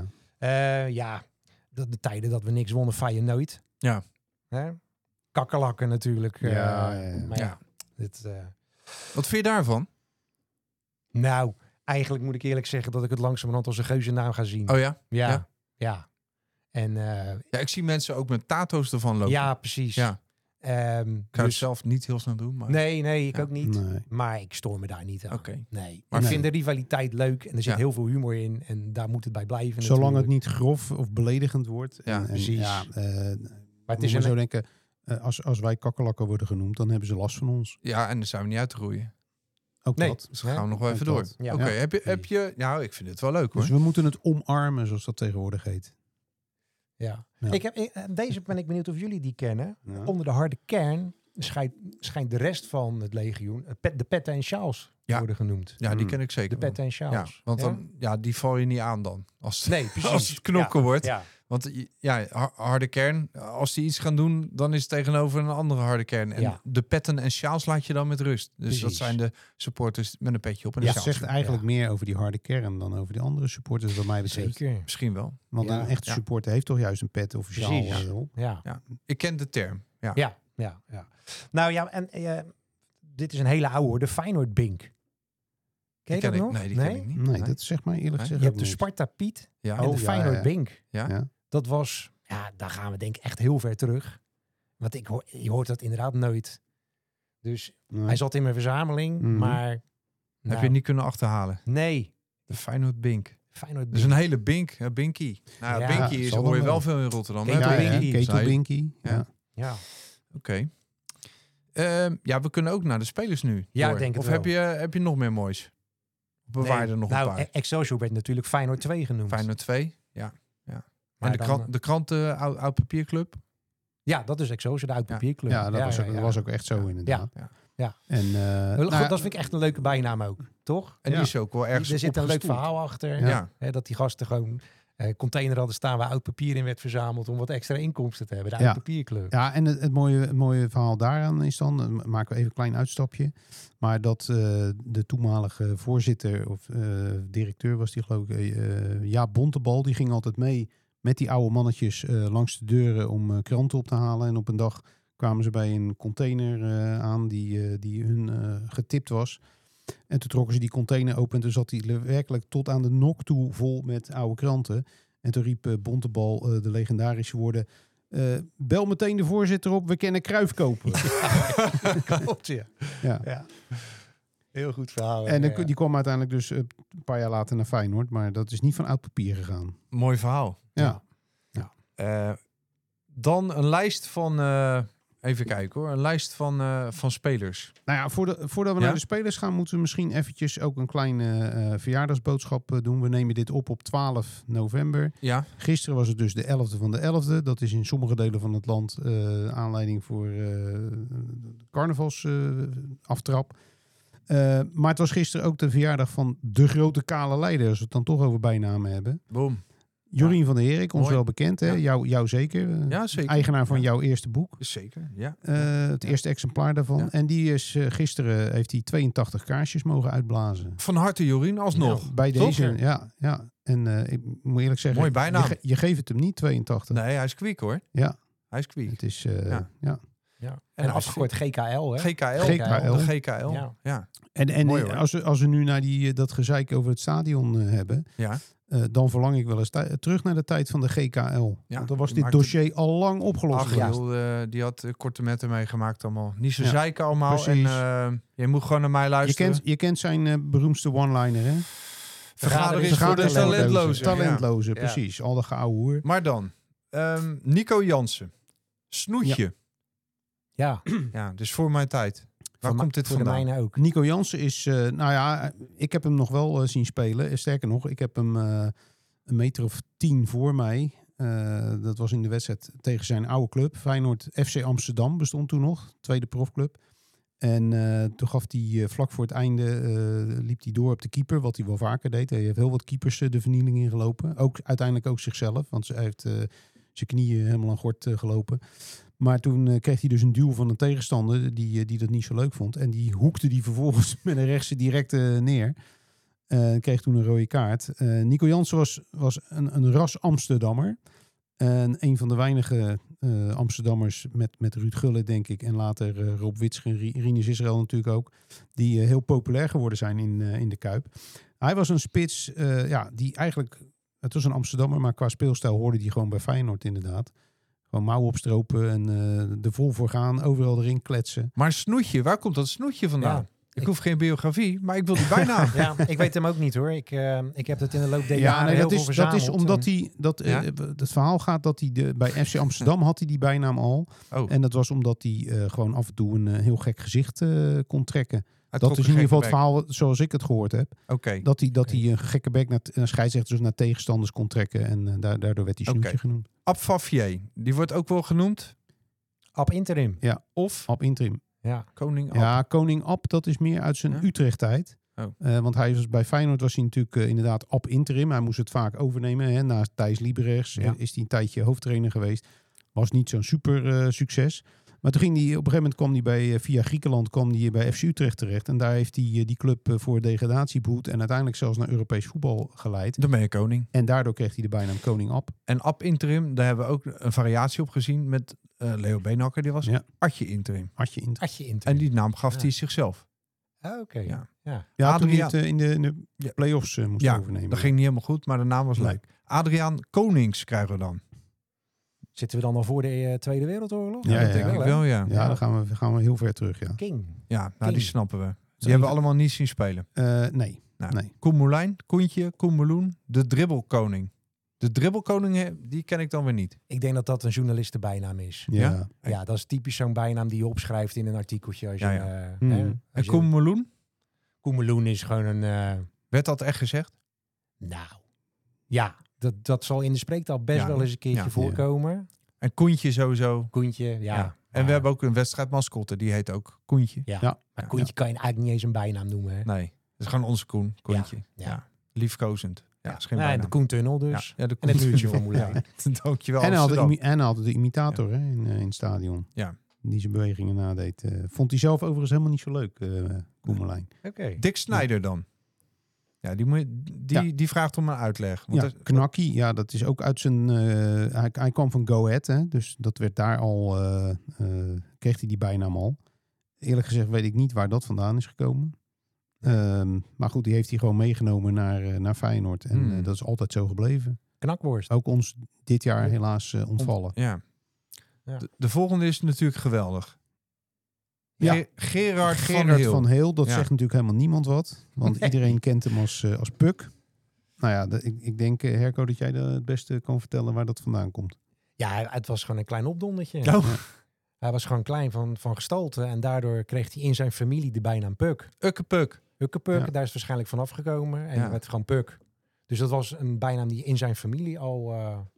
Ja. De tijden dat we niks wonnen, Feyenoord. Ja. Hè? Kakkerlakken natuurlijk. Ja. Maar Ja. dit, Wat vind je daarvan? nou, eigenlijk moet ik eerlijk zeggen dat ik het langzamerhand als een geuzennaam ga zien. Oh ja? Ja. En Ja, ik zie mensen ook met tato's ervan lopen. ja, precies. Ja. Ik ga het Dus, zelf niet heel snel doen. Maar... nee, ik Ja. ook niet. Nee. Maar ik stoor me daar niet aan. Oké. Nee. Maar Ik vind de rivaliteit leuk en er zit Ja. heel veel humor in. En daar moet het bij blijven. Zolang het natuurlijk. niet grof of beledigend wordt. Ja, precies. Ja, Maar het moet is maar zo een... denken, als wij kakkerlakken worden genoemd, dan hebben ze last van ons. Ja, en dan zijn we niet uit te roeien. Ook Nee. dat. Dus dan gaan we nog wel Ook even door. dat. Ja. Oké, Ja. heb je... Nou, ik vind het wel leuk hoor. Dus we moeten het omarmen, zoals dat tegenwoordig heet. Ja. Ja. Deze ben ik benieuwd of jullie die kennen. Ja. Onder de harde kern schijnt de rest van het legioen de petten en sjaals Ja. worden genoemd. Ja, die ken ik zeker. De petten en wel. sjaals. Ja, want dan, die val je niet aan dan. Als, Nee, precies. als het knokken wordt. Ja. Want harde kern, als die iets gaan doen, dan is het tegenover een andere harde kern. En Ja. de petten en sjaals laat je dan met rust. Dus dat Precies. zijn de supporters met een petje op en Ja, een het sjaal. zegt eigenlijk meer over die harde kern dan over die andere supporters, wat mij betreft. Zeker. Misschien wel. Want Ja. een echte Ja. supporter heeft toch juist een pet of een sjaal Precies. op. Ja. Ja. Ik ken de term. Ja. Ja. Nou ja, en dit is een hele oude hoor. De Feyenoord Bink. Ken je Die dat ken ik. nog? Nee, die ken ik niet. Nee, dat zegt mij eerlijk Nee. gezegd Je ook hebt de niks. Sparta Piet Ja. en Oh, de ja, Feyenoord ja. Bink. Ja? Ja. Dat was, daar gaan we denk ik echt heel ver terug. Want je hoort dat inderdaad nooit. Dus Nee. hij zat in mijn verzameling, Mhm. maar... Heb nou, je niet kunnen achterhalen. Nee, De Feyenoord Bink. Feyenoord Dus Bink. een hele bink. Binky. Nou, Ja, Binky is, zal hoor je dan wel wel. veel in Rotterdam. Ketel hè? Ja, Binky. ja, Ketel Zei- Binky. Ja. Ja. Oké. Ja, we kunnen ook naar de spelers nu. Ja, door. ik denk het Of wel. heb je nog meer moois? Bewaar Nee, er nog nou, een paar. Excelsior werd natuurlijk Feyenoord 2 genoemd. Feyenoord 2. Ja. Maar En dan, de kranten oud papierclub. Ja, dat is Excelsior, de oud-papierclub. Ja, dat was ook echt zo Ja. inderdaad. Ja. En, Goed, nou, dat vind ik echt een leuke bijnaam ook, toch? En Ja. die is ook wel ergens Er zit een leuk opgestoeld. verhaal achter. Ja. Hè, dat die gasten gewoon container hadden staan waar oud papier in werd verzameld om wat extra inkomsten te hebben. De Ja. oud-papierclub. Ja, en het mooie verhaal daaraan is dan, maken we even een klein uitstapje, maar dat de toenmalige voorzitter of directeur was die geloof ik, Jaap Bontebal, die ging altijd mee met die oude mannetjes langs de deuren om kranten op te halen. En op een dag kwamen ze bij een container aan die hun getipt was. En toen trokken ze die container open en toen zat die werkelijk tot aan de nok toe vol met oude kranten. En toen riep Bontebal de legendarische woorden: bel meteen de voorzitter op, we kennen Cruijff kopen. Klopt, ja. Ja. Heel goed verhaal. En ja. die kwam uiteindelijk dus een paar jaar later naar Feyenoord, maar dat is niet van oud papier gegaan. Mooi verhaal. Ja. Dan een lijst van... even kijken hoor. Een lijst van spelers. Nou ja, voordat we Ja? naar de spelers gaan, moeten we misschien eventjes ook een kleine verjaardagsboodschap doen. We nemen dit op 12 november. Ja. Gisteren was het dus de 11e van de 11e. Dat is in sommige delen van het land aanleiding voor carnavalsaftrap. Maar het was gisteren ook de verjaardag van de grote kale leider, als we het dan toch over bijnamen hebben. Boom. Jorien van der Herik, ons Mooi. wel bekend, hè? Ja. Jou zeker. Ja, zeker. Eigenaar van Ja. jouw eerste boek. Zeker, ja. Het eerste exemplaar daarvan. Ja. En die is gisteren heeft hij 82 kaarsjes mogen uitblazen. Van harte Jorien, alsnog. Nou, bij Toch? deze, ja. En ik moet eerlijk zeggen, Mooi bijnaam. je geeft het hem niet 82. Nee, hij is kwiek hoor. Ja, Hij is kwiek. het is, Ja. ja. Ja. En En als afgekort GKL, hè? GKL. GKL. De GKL. Ja. Ja. En Mooi, hoor. als we nu naar dat gezeik over het stadion hebben. Ja. Dan verlang ik wel eens terug naar de tijd van de GKL. Ja, Want dan was die dit maakte- dossier al lang opgelost. Ach, geweest. joh, die had korte metten meegemaakt allemaal. Niet zo Ja, zeiken allemaal. precies. En je moet gewoon naar mij luisteren. Je kent zijn beroemste one-liner, hè? Vergader is voor de talentloze. Talentloze, Ja. precies. Al de geouwehoer. Maar dan, Nico Jansen. Snoetje. Ja, Ja, dus voor mijn tijd. Waar komt dit voor vandaan? de mijne ook. Nico Jansen is, ik heb hem nog wel zien spelen. Sterker nog, ik heb hem een meter of 10 voor mij. Dat was in de wedstrijd tegen zijn oude club. Feyenoord FC Amsterdam bestond toen nog. Tweede profclub. En toen gaf hij vlak voor het einde, liep hij door op de keeper. Wat hij wel vaker deed. Hij heeft heel wat keepers de vernieling ingelopen. Uiteindelijk ook zichzelf. Want hij heeft zijn knieën helemaal aan gort gelopen. Maar toen kreeg hij dus een duw van een tegenstander die dat niet zo leuk vond. En die hoekte die vervolgens met een rechtse direct neer. Kreeg toen een rode kaart. Nico Jansen was een ras Amsterdammer. En een van de weinige Amsterdammers met Ruud Gullit, denk ik. En later Rob Witsche en Rinus Israël natuurlijk ook. Die heel populair geworden zijn in de Kuip. Hij was een spits die eigenlijk... Het was een Amsterdammer, maar qua speelstijl hoorde hij gewoon bij Feyenoord inderdaad. Gewoon mouwen opstropen en er vol voor gaan. Overal erin kletsen. Maar Snoetje, waar komt dat Snoetje vandaan? Ja, ik hoef geen biografie, maar ik wil die bijnaam. Ja, ik weet hem ook niet hoor. Ik heb het in de loop der jaren heel veel dat verzameld. is omdat en- hij... Het verhaal gaat dat hij bij FC Amsterdam had hij die bijnaam al. Oh, En dat was omdat hij gewoon af en toe een heel gek gezicht kon trekken. hij Dat trok is in een ieder geval het gekke verhaal zoals ik het gehoord heb. bek. Oké. Dat hij een gekke bek naar scheidsrechters of naar tegenstanders kon trekken. En daardoor werd hij Snoetje Oké. genoemd. Ab Favier, die wordt ook wel genoemd. Ab interim. Of Ab interim. Ja. Koning Ab. Ja, Koning Ab, dat is meer uit zijn Ja? Utrecht-tijd. Oh. Want bij Feyenoord was hij natuurlijk inderdaad ab interim. Hij moest het vaak overnemen. Hè. Naast Thijs Liebrechts Ja. is hij een tijdje hoofdtrainer geweest. Was niet zo'n super succes. Maar toen ging hij, op een gegeven moment kwam hij via Griekenland kwam hij bij FC Utrecht terecht. En daar heeft hij die club voor degradatie behoed. En uiteindelijk zelfs naar Europees voetbal geleid. Dan ben je koning. En daardoor kreeg hij de bijnaam Koning Ab. En Ab interim, daar hebben we ook een variatie op gezien met Leo Beenhakker. Die was Ja. Atje interim. Adje in. Atje interim. En die naam gaf Ja. hij zichzelf. Oké. Ja. Ja. Ja, toen hij Adriaan. het in de Ja. play-offs moest Ja, overnemen. dat ging niet helemaal goed, maar de naam was Nee. leuk. Adriaan Konings krijgen we dan. Zitten we dan al voor de Tweede Wereldoorlog? Ja, dat ja, denk ja. ik hè? wel, ja. Ja, dan gaan we heel ver terug, ja. King. Ja, nou King. die snappen we. Die Zo hebben we even- allemaal niet zien spelen. Nee. Nou, Nee. Koen Moulijn, Koentje, Koen Meloen, de dribbelkoning. De dribbelkoning, die ken ik dan weer niet. Ik denk dat dat een journalistenbijnaam is. Ja. Ja, dat is typisch zo'n bijnaam die je opschrijft in een artikeltje. Als je, Ja, ja. Hmm. hè, En als je- Koen Meloen, Koen Meloen is gewoon een... werd dat echt gezegd? nou, ja, dat zal in de spreektaal best Ja. wel eens een keertje Ja. voorkomen. En Koentje sowieso. Koentje, ja. Ja. En Maar- we hebben ook een wedstrijdmascotte, die heet ook Koentje. Ja. Ja. Maar Koentje kan je eigenlijk niet eens een bijnaam noemen. Hè? Nee, dat is gewoon onze Koen, Koentje. Ja. Ja. Liefkozend. Ja, is geen Nee, de bijnaam. Koentunnel dus. Ja, de En het Koen- muurtje van Moulijn. Dankjewel, En hij had Amsterdam. de imitator hè, in het stadion. Ja. Die zijn bewegingen nadeed. Vond hij zelf overigens helemaal niet zo leuk, Koen Moulijn. Oké. Dick Snijder dan. Ja, die vraagt om een uitleg. Want Ja, Knakkie, ja, dat is ook uit zijn... hij kwam van Go Ahead, hè, dus dat werd daar al... kreeg hij die bijnaam al. Eerlijk gezegd weet ik niet waar dat vandaan is gekomen. Maar goed, die heeft hij gewoon meegenomen naar Feyenoord. En dat is altijd zo gebleven. Knakworst. Ook ons dit jaar helaas ontvallen. Ja. Ja. De volgende is natuurlijk geweldig. Ja. Gerard van Gerard Heel. van Heel, dat Ja. zegt natuurlijk helemaal niemand wat. Want iedereen kent hem als Puk. Nou ja, ik denk, Herco, dat jij het beste kan vertellen waar dat vandaan komt. Ja, het was gewoon een klein opdondertje. Oh. Hij was gewoon klein van gestalte. En daardoor kreeg hij in zijn familie de bijnaam Puk. Ukkepuk. Hukkepuk, Ja. daar is het waarschijnlijk van afgekomen. En Ja. hij werd gewoon Puk. Dus dat was een bijnaam die in zijn familie al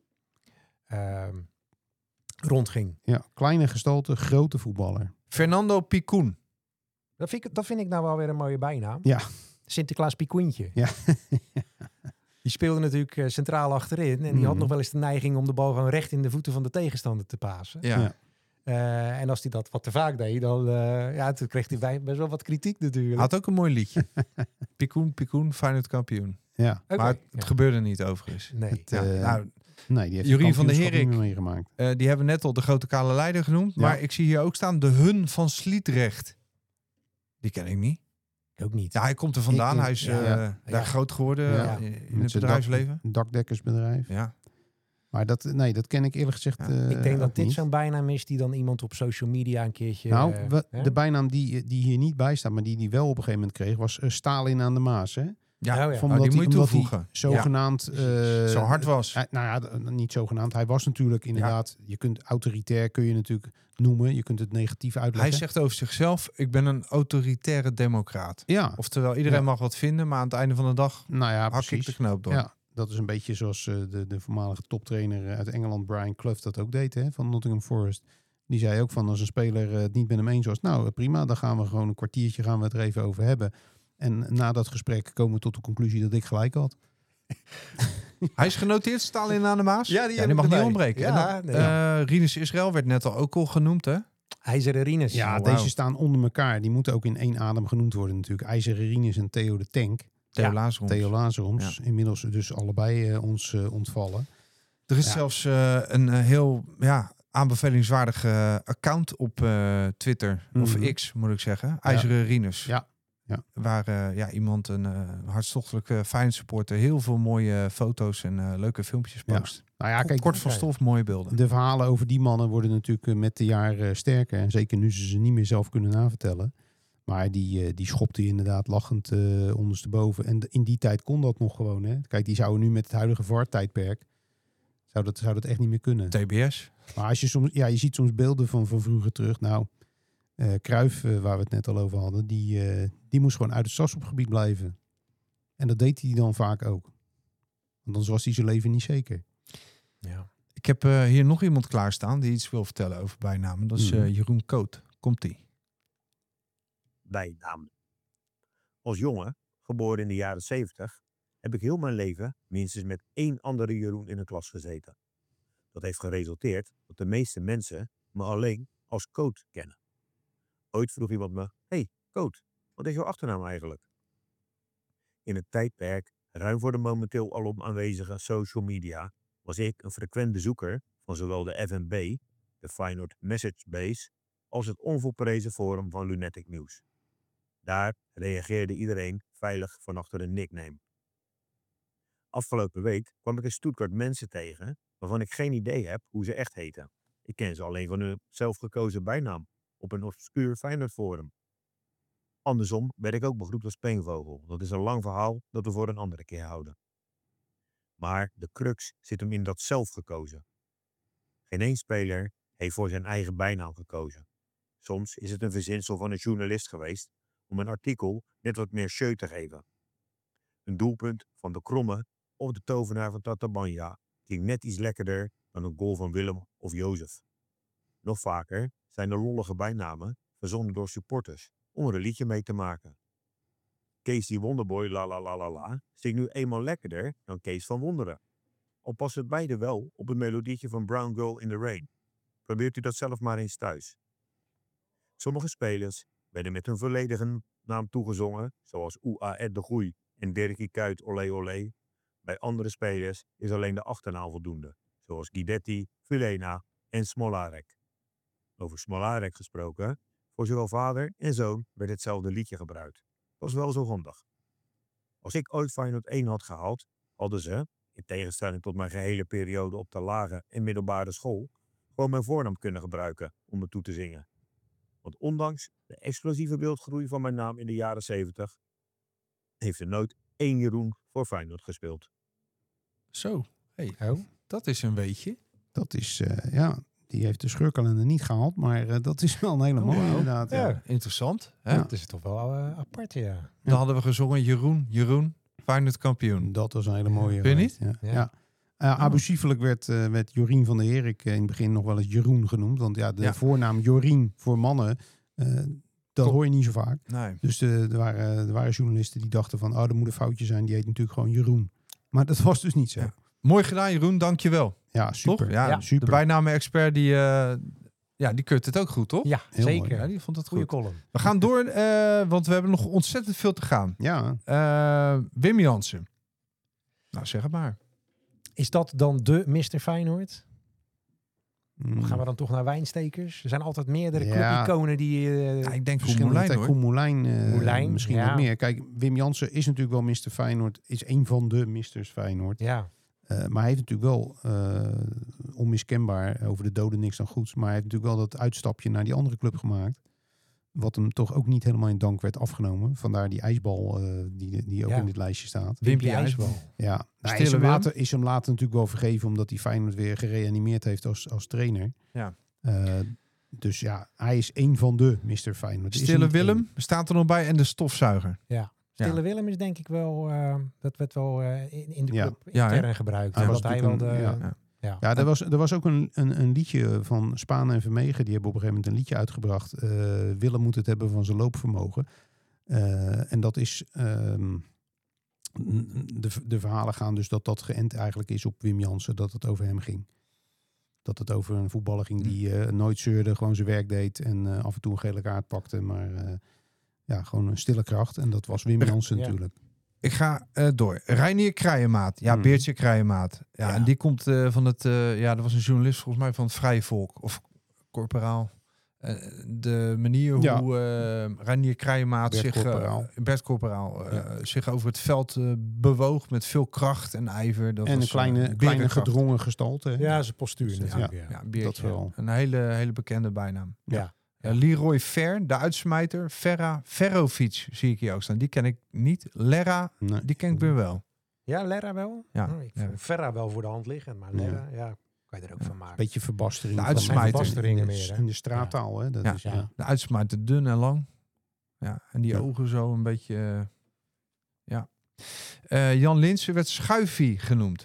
rondging. Ja, kleine gestalte, grote voetballer. Fernando Picoen. Dat vind ik nou wel weer een mooie bijnaam. Ja. Sinterklaas Picoentje. Ja. Die speelde natuurlijk centraal achterin. En die had Mhm. nog wel eens de neiging om de bal gewoon recht in de voeten van de tegenstander te pasen. Ja. Ja. En als hij dat wat te vaak deed, dan toen kreeg hij best wel wat kritiek natuurlijk. Had ook een mooi liedje. Picoen, Feyenoord kampioen. Ja. Oké, Maar het ja. gebeurde niet overigens. Nee. Ja, nou, Nee, die heeft Jurien het van der kampioenschap Herik. niet meer meegemaakt. die hebben we net al de grote kale leider genoemd. Ja. Maar ik zie hier ook staan de Hun van Sliedrecht. Die ken ik niet. Ik ook niet. Ja, hij komt er vandaan. Ik- Hij is daar Ja. groot geworden Ja. in Met het zijn bedrijfsleven. dakdekkersbedrijf. Ja. Maar dat ken ik eerlijk gezegd Ik denk dat ook dit niet. zo'n bijnaam is die dan iemand op social media een keertje... Nou, hè? de bijnaam die hier niet bij staat, maar die wel op een gegeven moment kreeg, was Stalin aan de Maas. Hè? Ja, Oh, ja. Omdat die moet je omdat toevoegen. zogenaamd... Zo hard was. Nou ja, niet zogenaamd. Hij was natuurlijk inderdaad... Je kunt autoritair kun je natuurlijk noemen. Je kunt het negatief uitleggen. Hij zegt over zichzelf, ik ben een autoritaire democraat. Ja, Oftewel, iedereen Ja. mag wat vinden, maar aan het einde van de dag nou ja, hak ik precies. de knoop door. Ja, dat is een beetje zoals de voormalige toptrainer uit Engeland, Brian Clough, dat ook deed, hè, van Nottingham Forest. Die zei ook van, als een speler het niet met hem eens was, nou prima, dan gaan we gewoon een kwartiertje gaan we het er even over hebben. En na dat gesprek komen we tot de conclusie dat ik gelijk had. Hij is genoteerd, Stalin aan de Maas. Ja, die heb die ik mag niet erbij. ontbreken. Ja, En dan, nee. Rinus Israël werd net al ook al genoemd, hè? IJzeren Rinus. Ja, Oh, wauw. deze staan onder elkaar. Die moeten ook in één adem genoemd worden natuurlijk. IJzeren Rinus en Theo de Tank. Theo Ja, Lazarons. Theo Lazarons. Inmiddels dus allebei ons ontvallen. Er is Ja. zelfs een heel aanbevelingswaardig account op Twitter, of Mhm. X moet ik zeggen. IJzeren Rinus. Ja. Ja. Waar iemand, een hartstochtelijke Feyenoord supporter, heel veel mooie foto's en leuke filmpjes Ja. post. Nou ja, kijk, Kort van stof, mooie beelden. de verhalen over die mannen worden natuurlijk met de jaren sterker. En zeker nu ze niet meer zelf kunnen navertellen. Maar die schopte inderdaad lachend ondersteboven. En in die tijd kon dat nog gewoon. Hè? Kijk, die zouden nu met het huidige VAR-tijdperk... Zou dat echt niet meer kunnen. TBS. Maar als je soms, je ziet soms beelden van vroeger terug. Nou, Cruijff, waar we het net al over hadden, die moest gewoon uit het strafschopgebied blijven. En dat deed hij dan vaak ook. Want anders was hij zijn leven niet zeker. Ja. Ik heb hier nog iemand klaarstaan die iets wil vertellen over bijnamen. Dat is Jeroen Koot. Komt-ie. Bijnamen. Als jongen, geboren in de jaren 70, heb ik heel mijn leven minstens met 1 andere Jeroen in een klas gezeten. Dat heeft geresulteerd dat de meeste mensen me alleen als Koot kennen. Ooit vroeg iemand me, hey, Koot, wat is jouw achternaam eigenlijk? In het tijdperk, ruim voor de momenteel alom aanwezige social media, was ik een frequent bezoeker van zowel de FNB, de Feyenoord Message Base, als het onvolprezen forum van Lunatic News. Daar reageerde iedereen veilig van achter een nickname. Afgelopen week kwam ik in Stuttgart mensen tegen waarvan ik geen idee heb hoe ze echt heten. Ik ken ze alleen van hun zelfgekozen bijnaam op een obscuur Feyenoord forum. Andersom werd ik ook begroet als Peenvogel. Dat is een lang verhaal dat we voor een andere keer houden. Maar de crux zit hem in dat zelfgekozen. Geen één speler heeft voor zijn eigen bijnaam gekozen. Soms is het een verzinsel van een journalist geweest om een artikel net wat meer show te geven. Een doelpunt van de Kromme of de tovenaar van Tatabanya klinkt net iets lekkerder dan een goal van Willem of Jozef. Nog vaker zijn de lollige bijnamen verzonnen door supporters om er een liedje mee te maken. Kees die Wonderboy la la la la la zingt nu eenmaal lekkerder dan Kees van Wonderen. Al past het beide wel op het melodietje van Brown Girl in the Rain. Probeert u dat zelf maar eens thuis. Sommige spelers werden met hun volledige naam toegezongen, zoals Oua Ed de Groei en Dirkie Kuyt Olé Olé. Bij andere spelers is alleen de achternaam voldoende, zoals Guidetti, Vilena en Smolarek. Over Smolarek gesproken, voor zowel vader en zoon werd hetzelfde liedje gebruikt. Dat was wel zo handig. Als ik ooit Feyenoord 1 had gehaald, hadden ze, in tegenstelling tot mijn gehele periode op de lage en middelbare school, gewoon mijn voornaam kunnen gebruiken om me toe te zingen. Want ondanks de explosieve beeldgroei van mijn naam in de jaren 70, heeft er nooit 1 Jeroen voor Feyenoord gespeeld. Zo. Hey, Oh. dat is een weetje. Dat is, die heeft de scheurkalender niet gehaald. Maar dat is wel een hele mooie wauw. inderdaad. Ja. Ja. Interessant. Hè? Ja. Dat is toch wel apart, ja. Dan hadden we gezongen Jeroen, Feyenoord kampioen. Dat was een hele mooie. Vind je niet? Ja. Ja. Ja. Abusiefelijk werd Jorien van der Herik in het begin nog wel eens Jeroen genoemd. Want ja, de Ja. voornaam Jorien voor mannen, dat hoor je niet zo vaak. Nee. Dus er waren journalisten die dachten van, er moet een foutje zijn. Die heet natuurlijk gewoon Jeroen. Maar dat was dus niet zo. Ja. Mooi gedaan, Jeroen. Dankjewel. Ja, super. Toch? Ja, Ja. de super. bijnamen-expert die keurt het ook goed, toch? Ja, Heel zeker. mooi. Ja, die vond het Goeie goed. column. We gaan door, want we hebben nog ontzettend veel te gaan. Ja, Wim Jansen. Nou, zeg het maar. Is dat dan de Mr. Feyenoord? Mm. Gaan we dan toch naar wijnstekers? Er zijn altijd meerdere Ja. clubiconen die... Ja, ik denk Verschillende Koen Moulijn, hoor. Koen Moulijn, Moulijn, misschien ja. wat meer. Kijk, Wim Jansen is natuurlijk wel Mr. Feyenoord. Is een van de Misters Feyenoord. ja, Maar hij heeft natuurlijk wel, onmiskenbaar, over de doden niks dan goeds. Maar hij heeft natuurlijk wel dat uitstapje naar die andere club gemaakt. Wat hem toch ook niet helemaal in dank werd afgenomen. Vandaar die ijsbal die ook Ja. in dit lijstje staat. Wimpy IJsbal. Ja, nou, Stille is hem later natuurlijk wel vergeven. Omdat hij Feyenoord weer gereanimeerd heeft als trainer. Ja. Dus ja, hij is een van de Mr. Feyenoord. Er is er Stille niet Willem één. staat er nog bij en de stofzuiger. Ja. Stille Willem is denk ik wel... dat werd wel in de Ja. club Ja, hè? intern gebruikt. Hij Ja, was dat hij wel de... natuurlijk Ja. Ja. Ja, er was ook een liedje van Spaan en Vermegen. Die hebben op een gegeven moment een liedje uitgebracht. Willem moet het hebben van zijn loopvermogen. En dat is... de verhalen gaan dus dat geënt eigenlijk is op Wim Jansen. Dat het over hem ging. Dat het over een voetballer ging die nooit zeurde. Gewoon zijn werk deed. En af en toe een gele kaart pakte. Maar ja, gewoon een stille kracht. En dat was Wim Jansen Ja. natuurlijk. Ik ga door. Reinier Krijemaat. Ja, Hmm. Beertje Krijemaat. Ja, Ja. en die komt van het... ja, dat was een journalist volgens mij van het Vrije Volk. Of Corporaal. De manier Ja. hoe Reinier Krijemaat Bert Corporaal. Bert Corporaal zich over het veld bewoog met veel kracht en ijver. Dat En een was, kleine berenkracht. gedrongen gestalte. hè? Ja, zijn postuur Ja. natuurlijk. Ja, Ja. Beertje. Dat wel. Een hele bekende bijnaam. Ja. Leroy Fer, de uitsmijter. Ferrovic zie ik hier ook staan. Die ken ik niet. Lerra, Nee. die ken ik weer wel. Ja, Lerra wel. Ja. Oh, ik Ja. vond Ferra wel voor de hand liggen, maar Lerra, ja, kan je er ook van maken. Beetje verbastering. De van- uitsmijter. Verbasteringen in de- meer, hè? In de straattaal, hè? Dat Ja. is, Ja. De uitsmijter dun en lang. Ja, en die Ja. ogen zo een beetje... ja. Jan Linsen werd Schuifie genoemd.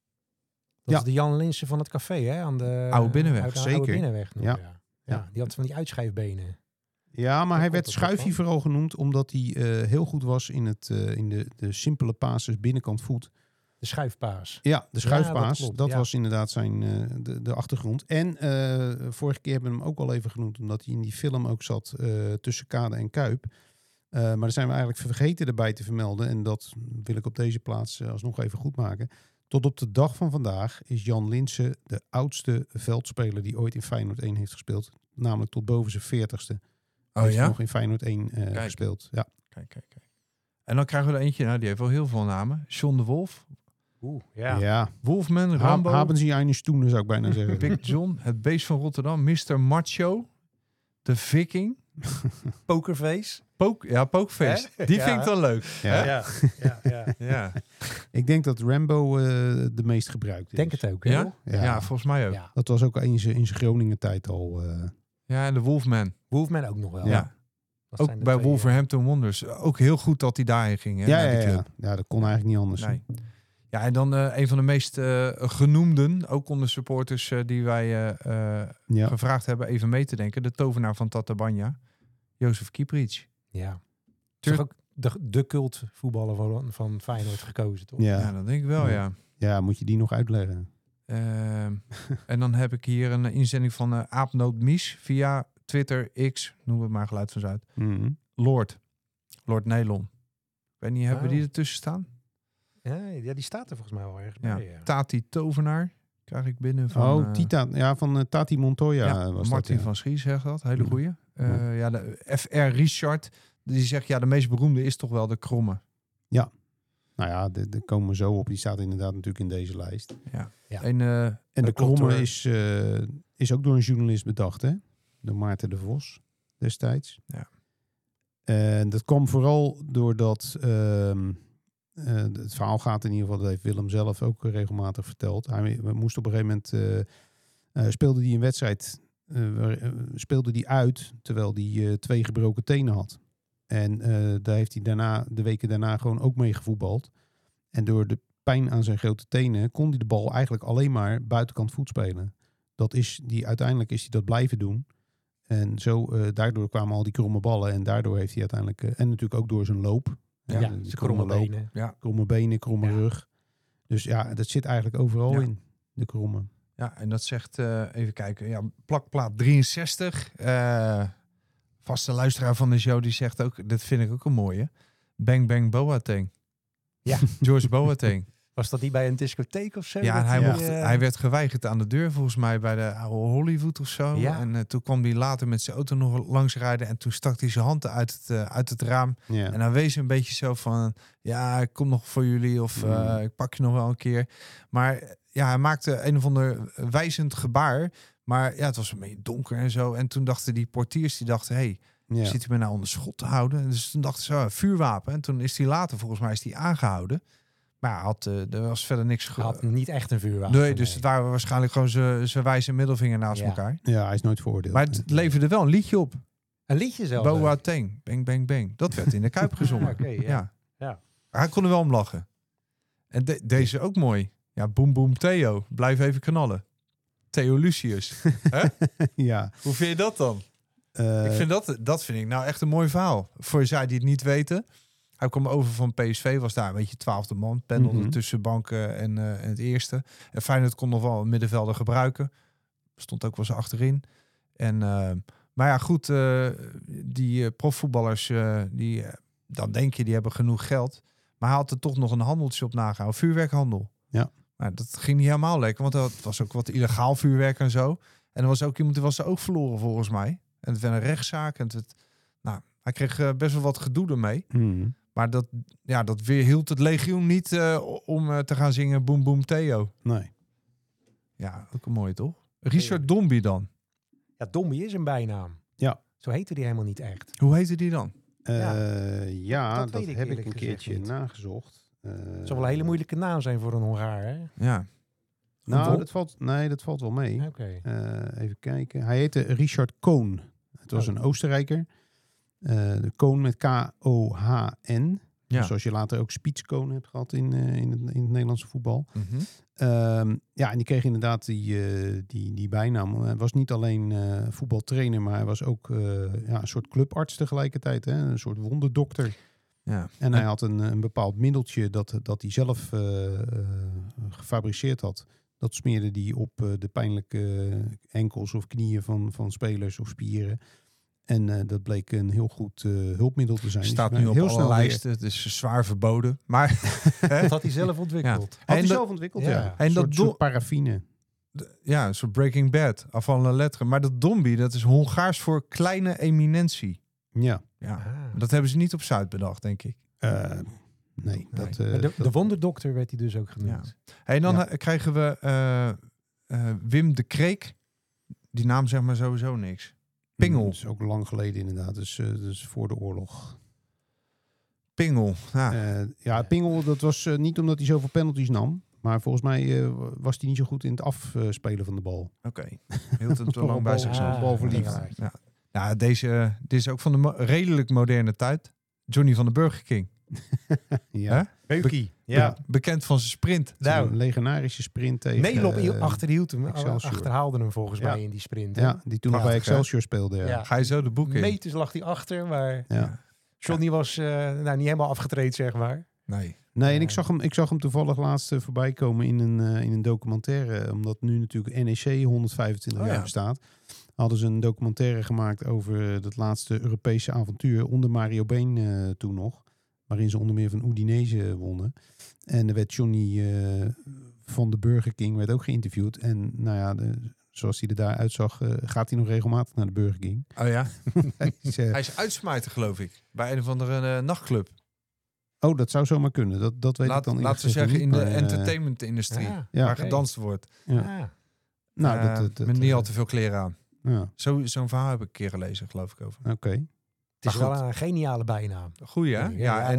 Dat Ja. is de Jan Linsen van het café, hè? Aan de Oude Binnenweg, uit de zeker. Oude Binnenweg nog, Ja. ja. Ja, die had van die uitschuifbenen. Ja, maar hij komt werd het ook Schuifie van. vooral genoemd omdat hij heel goed was in, de simpele passes binnenkant voet. De schuifpaas. Ja, de schuifpaas, dat dat, klopt, ja. was inderdaad zijn de achtergrond. En vorige keer hebben we hem ook al even genoemd, omdat hij in die film ook zat tussen Kade en Kuip. Maar daar zijn we eigenlijk vergeten erbij te vermelden. En dat wil ik op deze plaats alsnog even goed maken. Tot op de dag van vandaag is Jan Linsen de oudste veldspeler die ooit in Feyenoord 1 heeft gespeeld. Namelijk tot boven zijn 40ste. Oh Heeft ja? nog in Feyenoord 1 Kijk. gespeeld. Ja. Kijk. En dan krijgen we er eentje, nou die heeft wel heel veel namen. John de Wolf, Oeh, ja. Ja. Wolfman, Rambo, Haben Sie eine Stunde, zou ik bijna zeggen. Big John, het beest van Rotterdam, Mr. Macho, de Viking, Pokerface. Pookface. Hè? Die Ja. vind ik dan leuk. Ja. Ja. Ja, Ik denk dat Rambo de meest gebruikt is. Denk het ook, hè? ja? Ja. Ja, volgens mij ook. Ja. Dat was ook in zijn Groningen tijd al. Ja, en de Wolfman. Wolfman ook nog wel. Ja. Dat Ook zijn de bij twee, Wolverhampton Wonders. Ook heel goed dat hij daarheen ging. Hè, Ja, naar die ja, club. ja. Ja, dat kon eigenlijk niet anders. Nee. Ja, en dan een van de meest genoemden, ook onder supporters die wij Ja. gevraagd hebben even mee te denken. De tovenaar van Tatabanya, Jozef Kieprits. Ja. Tur- Toch ook de cult voetballer van Feyenoord gekozen, toch? Ja, Ja. dat denk ik wel, ja. Ja, moet je die nog uitleggen? En dan heb ik hier een inzending van Aapnoot Mies via Twitter, X, noemen we het maar Geluid van Zuid. Mhm. Lord Nelon. Ik weet niet, hebben we Oh. die ertussen staan? Ja, die staat er volgens mij wel erg Ja. bij. Ja. Tati Tovenaar krijg ik binnen van... Oh, Tita. Ja, van Tati Montoya ja, was Martin dat. Ja. van Schie zegt dat. Hele Ja. goeie. Ja. Ja, de FR Richard, die zegt ja, de meest beroemde is toch wel de Kromme. Nou ja, daar komen we zo op. Die staat inderdaad natuurlijk in deze lijst. Ja. Ja. En, En de dat klopt, Kromme hoor. is ook door een journalist bedacht, hè? Door Maarten de Vos destijds. Ja. En dat kwam vooral doordat het verhaal gaat in ieder geval, dat heeft Willem zelf ook regelmatig verteld. Hij moest op een gegeven moment speelde hij een wedstrijd speelde die uit terwijl hij 2 gebroken tenen had. En daar heeft hij daarna, de weken daarna gewoon ook mee gevoetbald. En door de pijn aan zijn grote tenen kon hij de bal eigenlijk alleen maar buitenkant voet spelen. Uiteindelijk is hij dat blijven doen. En zo, daardoor kwamen al die kromme ballen. En daardoor heeft hij uiteindelijk, en natuurlijk ook door zijn loop. Ja, die zijn kromme loop, benen. kromme benen, kromme Ja. rug. Dus ja, dat zit eigenlijk overal Ja. in, de kromme. ja, en dat zegt, even kijken, ja, plakplaat 63. Vaste luisteraar van de show, die zegt ook, dat vind ik ook een mooie. Bang Bang Boateng. Ja. George Boateng. Was dat niet bij een discotheek of zo? Ja, en Dat hij werd geweigerd aan de deur volgens mij bij de oude Hollywood of zo. Ja. En toen kwam hij later met zijn auto nog langs rijden en toen stak hij zijn hand uit het raam. Ja. En hij wees een beetje zo van, ja, ik kom nog voor jullie of ik pak je nog wel een keer. Maar ja, hij maakte een of ander wijzend gebaar. Maar ja, het was een beetje donker en zo. En toen dachten die portiers, die dachten, hey, Ja. zit hij me nou onder schot te houden? Dus toen dachten ze, vuurwapen. En toen is hij later, volgens mij, aangehouden. Maar er was verder niks. Hij had niet echt een vuurwapen. Nee, dus het waren waarschijnlijk gewoon zijn wijze middelvinger naast Ja. elkaar. Ja, hij is nooit veroordeeld. Maar het leverde wel een liedje op. Een liedje zelf. Boa Teng, bang, bang, bang. Dat werd in de Kuip gezongen. Oké, ja. Ja. Maar hij kon er wel om lachen. En deze ook mooi. Ja, boem, boem, Theo. Blijf even knallen. Theo Lucius. Hè? Ja. Hoe vind je dat dan? Ik vind dat vind ik nou echt een mooi verhaal. Voor zij die het niet weten. Hij kwam over van PSV, was daar een beetje 12e man. Pendelde tussen banken en het eerste. En Feyenoord kon nog wel een middenvelder gebruiken. Stond ook wel eens achterin. En, maar ja, goed. Die profvoetballers, dan denk je, die hebben genoeg geld. Maar hij had er toch nog een handeltje op nagehouden. Vuurwerkhandel. Ja. Maar dat ging niet helemaal lekker. Want dat was ook wat illegaal vuurwerk en zo. En er was ook iemand die was er ook verloren volgens mij. En het werd een rechtszaak. En hij kreeg best wel wat gedoe ermee. Mhm. Maar dat weerhield het legioen niet om te gaan zingen Boem Boem Theo. Nee. Ja, ook een mooie toch? Richard Dombey dan. Ja, Dombey is een bijnaam. Ja. Zo heette die helemaal niet echt. Hoe heette die dan? Ja, dat dat weet ik heb ik eerlijk een gezegd keertje niet. nagezocht. Het zal wel een hele moeilijke naam zijn voor een Hongaar, hè? Ja. Nou, dat valt wel mee. Oké. Even kijken. Hij heette Richard Kohn. Het was een Oostenrijker. De Kohn met K-O-H-N. Ja. Zoals je later ook Spitskoon hebt gehad in het Nederlandse voetbal. Mhm. Ja, en die kreeg inderdaad die bijnaam. Hij was niet alleen voetbaltrainer, maar hij was ook een soort clubarts tegelijkertijd. Hè? Een soort wonderdokter. Ja. En hij had een bepaald middeltje dat hij zelf gefabriceerd had. Dat smeerde hij op de pijnlijke enkels of knieën van spelers of spieren. En dat bleek een heel goed hulpmiddel te zijn. Staat Dus nu op heel alle snel lijsten. Het is zwaar verboden. Maar Dat had hij zelf ontwikkeld. Had hij En zelf ontwikkeld, ja. ja. En Een dat soort paraffine. ja, een soort Breaking Bad. Avant la lettre. Maar dat Dombey, dat is Hongaars voor kleine eminentie. Ja. Ja. Ah. Dat hebben ze niet op Zuid bedacht, denk ik. Nee, dat... Maar de wonderdokter werd hij dus ook genoemd. Hey, en dan Ja. krijgen we Wim de Kreek. Die naam zegt maar sowieso niks. Pingel. Dat is ook lang geleden inderdaad. Dus voor de oorlog. Pingel. Ja. Pingel, dat was niet omdat hij zoveel penalties nam. Maar volgens mij was hij niet zo goed in het afspelen van de bal. Oké. Hield het te lang bij zichzelf. Ah, balverliefd. Ja. Ja, dit is ook van de redelijk moderne tijd. Johnny van de Burger King. Ja. Hè? Beukie. Bekend van zijn sprint. Een legendarische sprint tegen... Nederland achterhield hem. Excelsior. Achterhaalde hem volgens Ja. mij in die sprint. hè? Ja, die toen nog bij Prachtig, hè? Excelsior speelde. Ja. Ja. Ga je zo de boek in? Meters lag hij achter, maar Ja. Johnny was niet helemaal afgetraind, zeg maar. Nee. Nee, en ik zag hem toevallig laatst voorbij komen in een documentaire. Omdat nu natuurlijk NEC 125 Oh, jaar ja. bestaat. Hadden ze een documentaire gemaakt over dat laatste Europese avontuur. Onder Mario Been toen nog. Waarin ze onder meer van Udinese wonnen. En er werd Johnny van de Burger King werd ook geïnterviewd. En nou ja, zoals hij er daar uitzag, gaat hij nog regelmatig naar de Burger King. Oh ja? Dus, Hij is uitsmijter, geloof ik. Bij een of andere nachtclub. oh, dat zou zomaar kunnen. Dat weet ik dan eerlijk Laten we gezegd zeggen niet, in de maar, entertainment-industrie. Ja. ja. waar oké. gedanst wordt. Ja. Nou, Met niet al te veel kleren aan. Ja, Zo'n verhaal heb ik een keer gelezen, geloof ik, over. oké. Het is Maar wel een geniale bijnaam. Goeie, hè?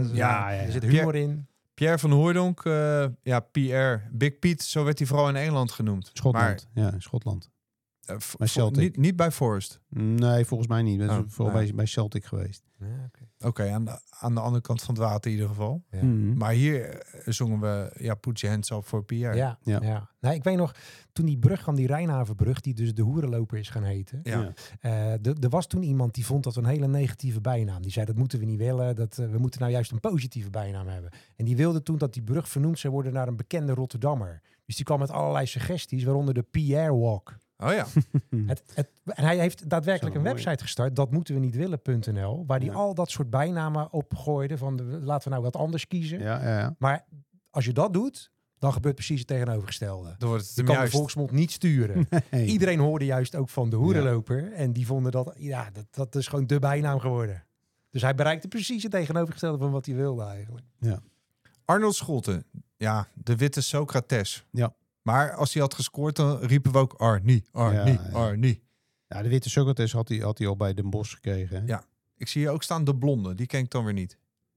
Er zit humor in. Pierre van Hooijdonk, Pierre, Big Piet, zo werd hij vooral in Engeland genoemd. Schotland. Ja, Schotland. Maar, Bij Celtic. niet bij Forest. Nee, volgens mij niet. Dat is Oh, vooral nou. bij Celtic geweest. Ja, oké. Oké, aan de andere kant van het water in ieder geval. Ja. Mhm. Maar hier zongen we Put Your Hands Up for Pierre. Ja, Ja. ja. Nou, ik weet nog, toen die brug kwam, die Rijnhavenbrug, die dus de Hoerenloper is gaan heten. Ja. Er was toen iemand die vond dat een hele negatieve bijnaam. Die zei, dat moeten we niet willen. We moeten nou juist een positieve bijnaam hebben. En die wilde toen dat die brug vernoemd zou worden naar een bekende Rotterdammer. Dus die kwam met allerlei suggesties, waaronder de Pierre Walk. Oh ja. En hij heeft daadwerkelijk Zo een mooi. website gestart, datmoetenwe-niet-willen.nl, waar hij Ja. al dat soort bijnamen op gooide van laten we nou wat anders kiezen. Ja. Maar als je dat doet, dan gebeurt precies het tegenovergestelde. Dan wordt het Je hem kan de juist. volksmond niet sturen. Hey. Iedereen hoorde juist ook van de hoerenloper. En die vonden dat is gewoon de bijnaam geworden. Dus hij bereikte precies het tegenovergestelde van wat hij wilde eigenlijk. Arnold Scholten. Ja, de witte Socrates. Ja. Maar als hij had gescoord, dan riepen we ook Arnie, Arnie, Ja, ja. Arnie. Ja, de witte Socrates had hij al bij Den Bosch gekregen. Hè? Ja. Ik zie hier ook staan de blonde. Die ken ik dan weer niet.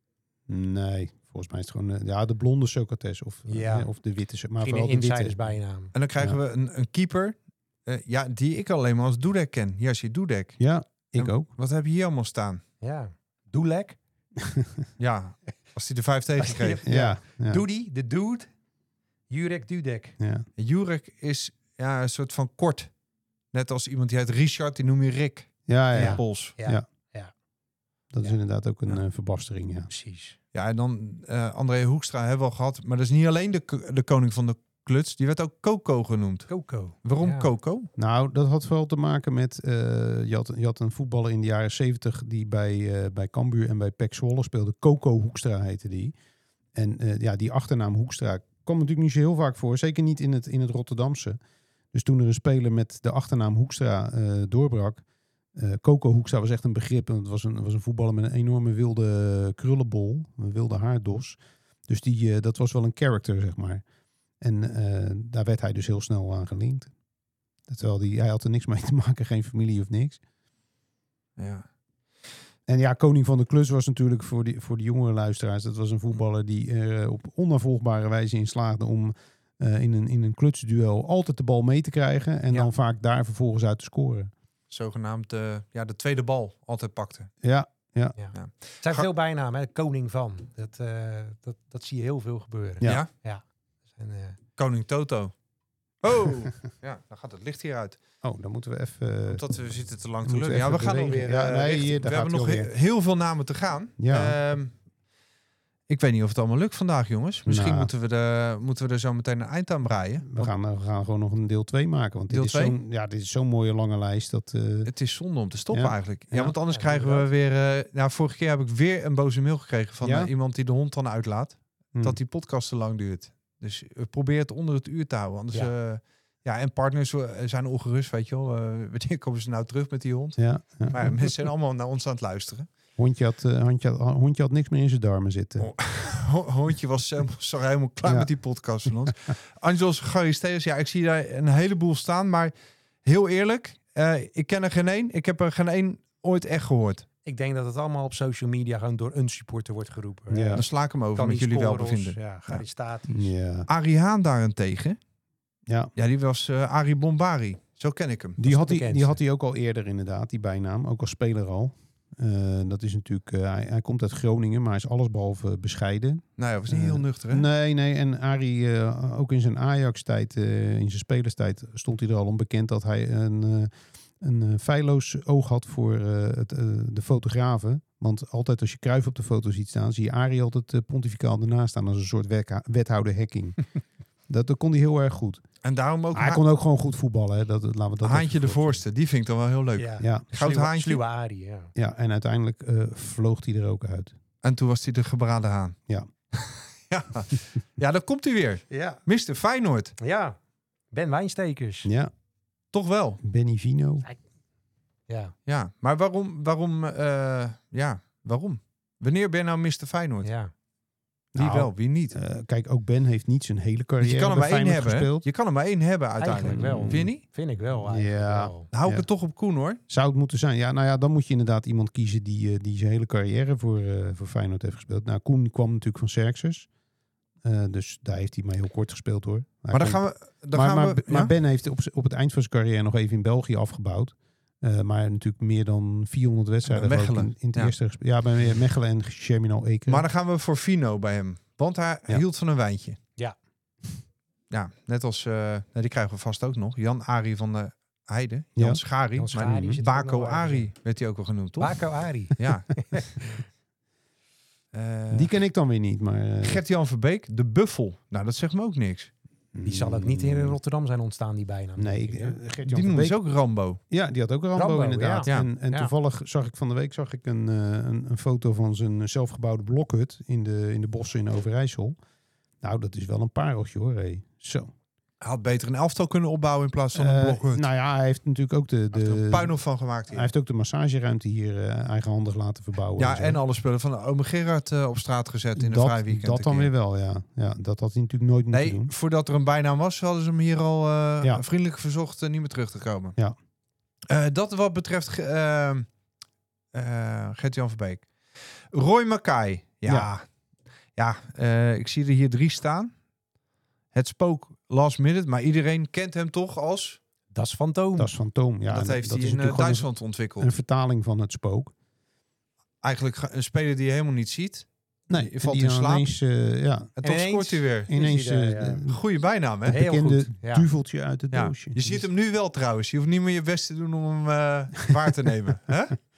Nee, volgens mij is het gewoon de blonde Socrates of de witte. Maar Misschien vooral een de witte. insidersbijnaam. En dan krijgen we een keeper. Die ik alleen maar als Dudek ken. Hier zie je Dudek. Ja, ik En ook. Wat heb je hier allemaal staan? Ja. Doelek. Ja, als hij er 5 tegen kreeg. Ja. Doody, de dude. Jurek Dudek. Ja. Jurek is een soort van kort. Net als iemand die heet Richard, die noem je Rick. Ja. Pols. Ja. Dat is Ja. inderdaad ook een verbastering. Ja. Precies. Ja, en dan André Hoekstra hebben we al gehad. Maar dat is niet alleen de koning van de kluts. Die werd ook Coco genoemd. Coco. Waarom Ja. Coco? Nou, dat had vooral te maken met... je had een voetballer in de jaren 70 die bij Cambuur en bij PEC Zwolle speelde. Coco Hoekstra heette die. En die achternaam Hoekstra kwam natuurlijk niet zo heel vaak voor. Zeker niet in het Rotterdamse. Dus toen er een speler met de achternaam Hoekstra doorbrak... Coco Hoekstra was echt een begrip. En het was een voetballer met een enorme wilde krullenbol. Een wilde haardos. Dus dat was wel een character, zeg maar. En daar werd hij dus heel snel aan gelinkt. Terwijl hij had er niks mee te maken. Geen familie of niks. Ja. En ja, koning van de klus was natuurlijk voor de jongere luisteraars. Dat was een voetballer die er op onafvolgbare wijze in slaagde om in een klutsduel altijd de bal mee te krijgen. En dan vaak daar vervolgens uit te scoren. Zogenaamd de tweede bal altijd pakte. Ja. Het zijn veel bijnamen, hè? Koning van. Dat zie je heel veel gebeuren. Ja. En, Koning Toto. Oh, ja, dan gaat het licht hier uit. Oh, dan moeten we even... Omdat we zitten te lang te moeten lullen. we Ja, we even gaan bewegen. alweer. Ja, nee, richting- hier, daar we hebben gaat nog hij alweer. heel veel namen te gaan. Ja. Ik weet niet of het allemaal lukt vandaag, jongens. Misschien Nou. moeten we er zo meteen een eind aan breien. We gaan gewoon nog een deel 2 maken. Want Deel 2? dit is zo'n mooie lange lijst. Dat, Het is zonde om te stoppen Ja. eigenlijk. Ja, Ja. want anders Ja, krijgen we weer... vorige keer heb ik weer een boze mail gekregen van Ja? iemand die de hond dan uitlaat. hm. Dat die podcast te lang duurt. Dus probeer het onder het uur te houden. Anders, en partners zijn ongerust, weet je wel. Wanneer komen ze nou terug met die hond? Ja. Maar mensen zijn allemaal naar ons aan het luisteren. Hondje had niks meer in zijn darmen zitten. Hondje zag helemaal klaar Ja. met die podcast van ons. Angelos Charisteus, ik zie daar een heleboel staan. Maar heel eerlijk, ik ken er geen één. Ik heb er geen één ooit echt gehoord. ik denk dat het allemaal op social media gewoon door een supporter wordt geroepen. Ja. Dan sla ik hem over Kan met niet jullie scoren, welbevinden. Ja, ga die statisch. Ja. Arie Haan daarentegen. Ja. Ja, die was Arie Bombari. Zo ken ik hem. Die bekendste. had hij ook al eerder inderdaad, die bijnaam. Ook als speler al. Dat is natuurlijk... hij komt uit Groningen, maar hij is allesbehalve bescheiden. Nou ja, was niet heel nuchter, hè? Nee. En Arie, ook in zijn Ajax-tijd, in zijn spelerstijd, stond hij er al onbekend dat hij een feilloos oog had voor de fotografen. Want altijd als je Cruijff op de foto ziet staan, zie je Arie altijd pontificaal ernaast staan als een soort wethouder hacking. Dat kon hij heel erg goed. En daarom ook Hij kon ook gewoon goed voetballen. Hè. Laten we dat Haantje even de voor- voorste. Die vind ik dan wel heel leuk. Ja. Goud haantje. Sluwe Arie, ja. Ja, en uiteindelijk vloog hij er ook uit. En toen was hij de gebraden haan. Ja. Ja, dan komt hij weer. Ja. Mr. Feyenoord. Ja. Ben Wijnstekers. Ja, Toch wel. Benny Vino. Ja. Ja, maar waarom? Wanneer ben je nou Mr. Feyenoord? Ja. Wie Nou, wel, wie niet? Kijk, ook Ben heeft niet zijn hele Want carrière je kan er bij maar één Feyenoord hebben. Hè? gespeeld. Je kan er maar één hebben uiteindelijk. Eigenlijk wel. Vind je niet? Vind ik wel. Eigenlijk Ja. wel. Dan hou ik Ja. het toch op Koen, hoor. Zou het moeten zijn? Ja, nou ja, dan moet je inderdaad iemand kiezen die zijn hele carrière voor Feyenoord heeft gespeeld. Nou, Koen kwam natuurlijk van Xerxes. Dus daar heeft hij maar heel kort gespeeld, hoor. Maar dan gaan we... Maar Ben heeft op het eind van zijn carrière nog even in België afgebouwd. Maar natuurlijk meer dan 400 wedstrijden Bij geloof ik, Mechelen. in het Ja. eerste gespeeld. Ja, bij Mechelen en Germinal Eken. Maar dan gaan we voor Fino bij hem. Want hij Ja. hield van een wijntje. Ja. Ja, net als... die krijgen we vast ook nog. Jan-Arie van de Heide. Jan Ja. Schari. Jan Schari Maar zit er ook Bako nog bij. Ari werd hij ook wel genoemd, toch? Bako Arie. Ja. Die ken ik dan weer niet, maar... Gert-Jan Verbeek, de Buffel. Nou, dat zegt me ook niks. Die zal ook niet in Rotterdam zijn ontstaan, die bijnaam. Nee, denk ik, hè? Gert-Jan Die van noemen Beek. ze ook Rambo. Ja, die had ook Rambo, Rambo, inderdaad. ja. En Ja. toevallig zag ik van de week een foto van zijn zelfgebouwde blokhut in de bossen in Overijssel. Nou, dat is wel een pareltje hoor. Hey. Zo. Hij had beter een elftal kunnen opbouwen in plaats van een blokhut. Nou ja, hij heeft natuurlijk ook Hij heeft er een de puinhoop van gemaakt hier. hij heeft ook de massageruimte hier eigenhandig laten verbouwen. Ja, zo. en alle spullen van Ome Gerard op straat gezet in een dat, vrij weekend. dat een dan keer. weer wel, ja. Ja, dat had hij natuurlijk nooit moeten Nee, doen. voordat er een bijnaam was, hadden ze hem hier al Ja. vriendelijk verzocht niet meer terug te komen. Ja. Dat wat betreft Gert-Jan Verbeek. Roy Mackay. Ja, ik zie er hier 3 staan. Het spook last minute, maar iedereen kent hem toch als... Dat is Fantoom. Dat is Fantoom. Ja, dat en heeft hij is in natuurlijk gewoon Duitsland ontwikkeld. een vertaling van het spook. Eigenlijk een speler die je helemaal niet ziet. Nee, Je valt die in dan slaap. ineens, ja, En toch ineens- scoort hij weer. ineens hij daar, ja. Goeie bijnaam, hè? het Heel bekende goed, ja. duveltje uit het Ja. doosje. Je ziet hem nu wel trouwens. Je hoeft niet meer je best te doen om hem waar te nemen. Hè?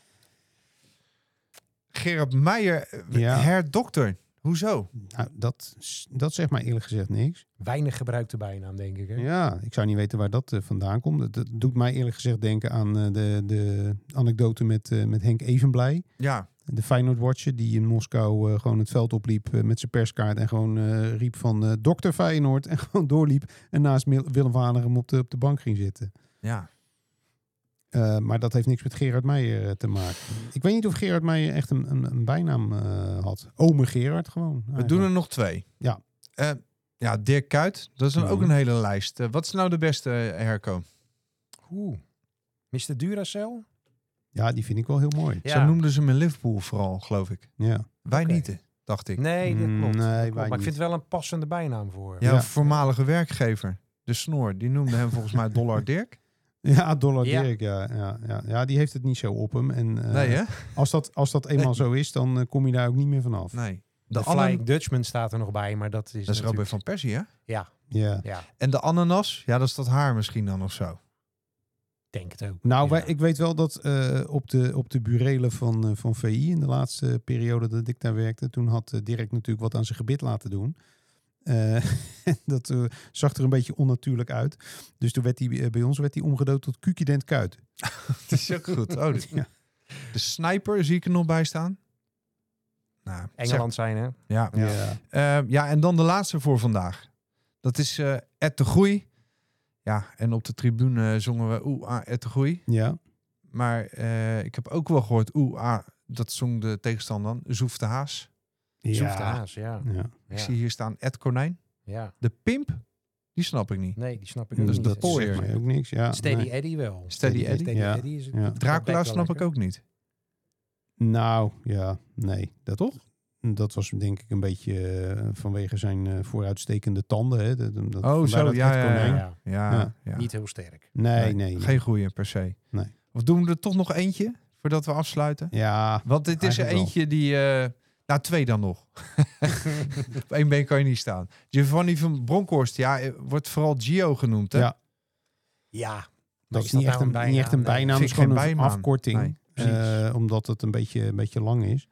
Gerard Meijer, Ja. herdokter. Hoezo? Nou, dat zegt mij eerlijk gezegd niks. Weinig gebruikte bijnaam, denk ik. Hè? Ja, ik zou niet weten waar dat vandaan komt. Dat doet mij eerlijk gezegd denken aan de anekdote met Henk Evenblij. Ja, De Feyenoord-watcher die in Moskou gewoon het veld opliep met zijn perskaart. En gewoon riep van dokter Feyenoord. En gewoon doorliep. En naast Willem van Hanegem op de bank ging zitten. ja. Maar dat heeft niks met Gerard Meijer te maken. Ik weet niet of Gerard Meijer echt een bijnaam had. Ome Gerard gewoon. We doen er nog 2. Ja. Ja, Dirk Kuyt. Dat is dan ook Mhm. een hele lijst. Wat is nou de beste, Herco? Mr. Duracell? Ja, die vind ik wel heel mooi. Ja. Zo noemden ze hem in Liverpool vooral, geloof ik. Ja. Wij Oké. niet, dacht ik. Nee, dat klopt. Nee, Dat klopt. wij Maar ik niet. vind het wel een passende bijnaam voor. Jouw Ja. voormalige werkgever, de Snor, die noemde hem volgens mij Dollar Dirk. Ja, Dollar Ja. Dirk, ja, die heeft het niet zo op hem. En Nee, hè? als dat eenmaal zo is, dan kom je daar ook niet meer vanaf. Nee. De Flying Dutchman staat er nog bij, maar dat is Dat is natuurlijk... Robert van Persie, hè? Ja, Ja. ja, En de ananas, ja, dat is dat haar misschien dan of zo. denk het ook. Nou, Ja. ik weet wel dat op de burelen van VI in de laatste periode dat ik daar werkte, toen had Dirk natuurlijk wat aan zijn gebit laten doen. Dat zag er een beetje onnatuurlijk uit. Dus toen werd hij bij ons omgedoopt tot Kukident Kuit. Dat is ook goed. Oh, Ja. De sniper zie ik er nog bij staan. Nou, Engeland zijn, hè? Ja. Ja. Ja, en dan de laatste voor vandaag. Dat is Ed de Groei. Ja, en op de tribune zongen we Ed de Groei. Ja. Maar ik heb ook wel gehoord, dat zong de tegenstander dan, Zoef de Haas. Zoef de Haas, ja. Ja. Ik zie hier staan Ed Konijn. Ja. De Pimp, die snap ik niet. Nee, die snap ik Dus ook is niet. de pooier. zegt mij ook niks. Ja, Steady nee. Eddie wel. Steady Eddie. Ja. Eddie is Ja. Dracula snap ik ook niet. Nou, ja, nee. Dat was denk ik een beetje vanwege zijn vooruitstekende tanden. Hè. Vandaar zo, dat ja, het ja, konijn. Ja. Ja. Niet heel sterk. Nee. Geen goeie per se. Nee. Of doen we er toch nog eentje, voordat we afsluiten? Ja, Want dit is er Eigenlijk wel. eentje die... nou, 2 dan nog. Op 1 been kan je niet staan. Giovanni van Bronckhorst, ja, wordt vooral Gio genoemd, hè? Ja. Ja. dat is niet echt een bijnaam. Het Vind is ik gewoon geen een bijnaam. afkorting. Nee, precies. Omdat het een beetje lang is.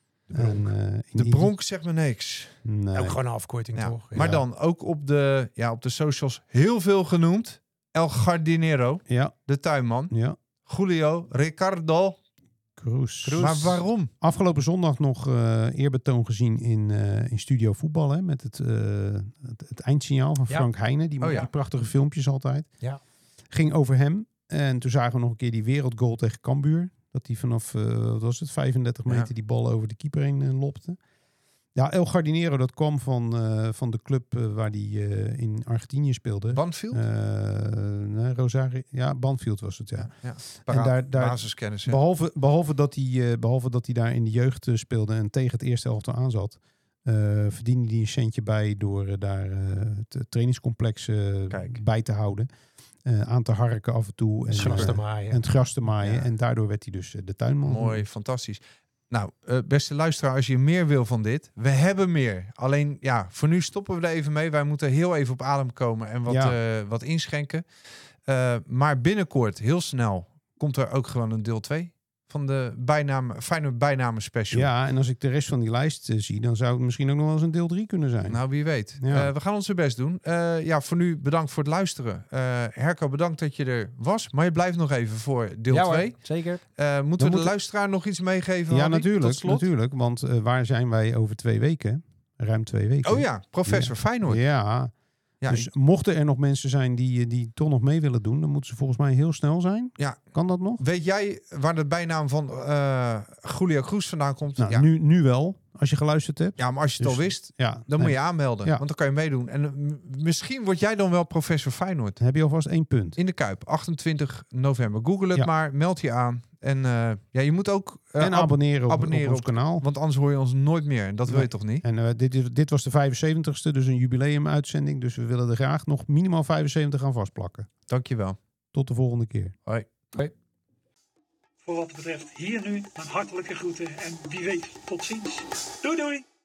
De Bronk zegt me niks. Nee. Ook gewoon een afkorting, Ja. toch? Maar Ja. dan ook op de socials heel veel genoemd. El Jardinero, Ja, de tuinman. ja. Julio Ricardo. Kroes. Maar waarom? Afgelopen zondag nog eerbetoon gezien in Studio Voetbal. Hè, met het eindsignaal van Ja. Frank Heijnen. Die Oh ja. die prachtige filmpjes altijd. Ja. Ging over hem. En toen zagen we nog een keer die wereldgoal tegen Cambuur. Dat hij vanaf, wat was het, 35 meter Ja. die bal over de keeper heen lopte. Ja, El Jardinero, dat kwam van de club waar hij in Argentinië speelde. Banfield? Nee, Rosario. Ja, Banfield was het, ja. Ja. En daar- Basiskennis. hè? Behalve dat hij daar in de jeugd speelde en tegen het eerste elftal aan zat, verdiende hij een centje bij door daar het trainingscomplex Kijk. bij te houden. Aan te harken af en toe. En, Het gras te maaien. en het gras te maaien. Ja. En daardoor werd hij dus de tuinman. Mooi, fantastisch. Nou, beste luisteraar, als je meer wil van dit, we hebben meer. Alleen, ja, voor nu stoppen we er even mee. Wij moeten heel even op adem komen en wat inschenken. Maar binnenkort, heel snel, komt er ook gewoon een deel 2 van de Feyenoord bijnamen special. Ja, en als ik de rest van die lijst zie, dan zou het misschien ook nog wel eens een deel 3 kunnen zijn. Nou, wie weet. Ja. We gaan ons best doen. Ja, voor nu bedankt voor het luisteren. Herco, bedankt dat je er was. Maar je blijft nog even voor deel Ja, hoor, 2. zeker. Moeten we de luisteraar nog iets meegeven? Ja, Harry, tot natuurlijk. slot? Want waar zijn wij over 2 weken? ruim 2 weken. Oh ja, professor Feyenoord. Ja, Ja, dus mochten er nog mensen zijn die toch nog mee willen doen, dan moeten ze volgens mij heel snel zijn. Ja. Kan dat nog? Weet jij waar de bijnaam van Julio Cruz vandaan komt? Nou, ja. nu wel, als je geluisterd hebt. Ja, maar als je het Dus- al wist, Ja, dan moet je aanmelden. Ja. Want dan kan je meedoen. En misschien word jij dan wel professor Feyenoord. Heb je alvast 1 punt. In de Kuip, 28 november. Google het Ja. maar, meld je aan. En ja, je moet ook En abonneren op ons op- kanaal. Want anders hoor je ons nooit meer. En dat wil je Nee. toch niet? En dit was de 75ste, dus een jubileumuitzending. Dus we willen er graag nog minimaal 75 aan vastplakken. Dankjewel. Tot de volgende keer. Hoi. Voor wat betreft hier nu een hartelijke groeten en wie weet tot ziens. Doei doei!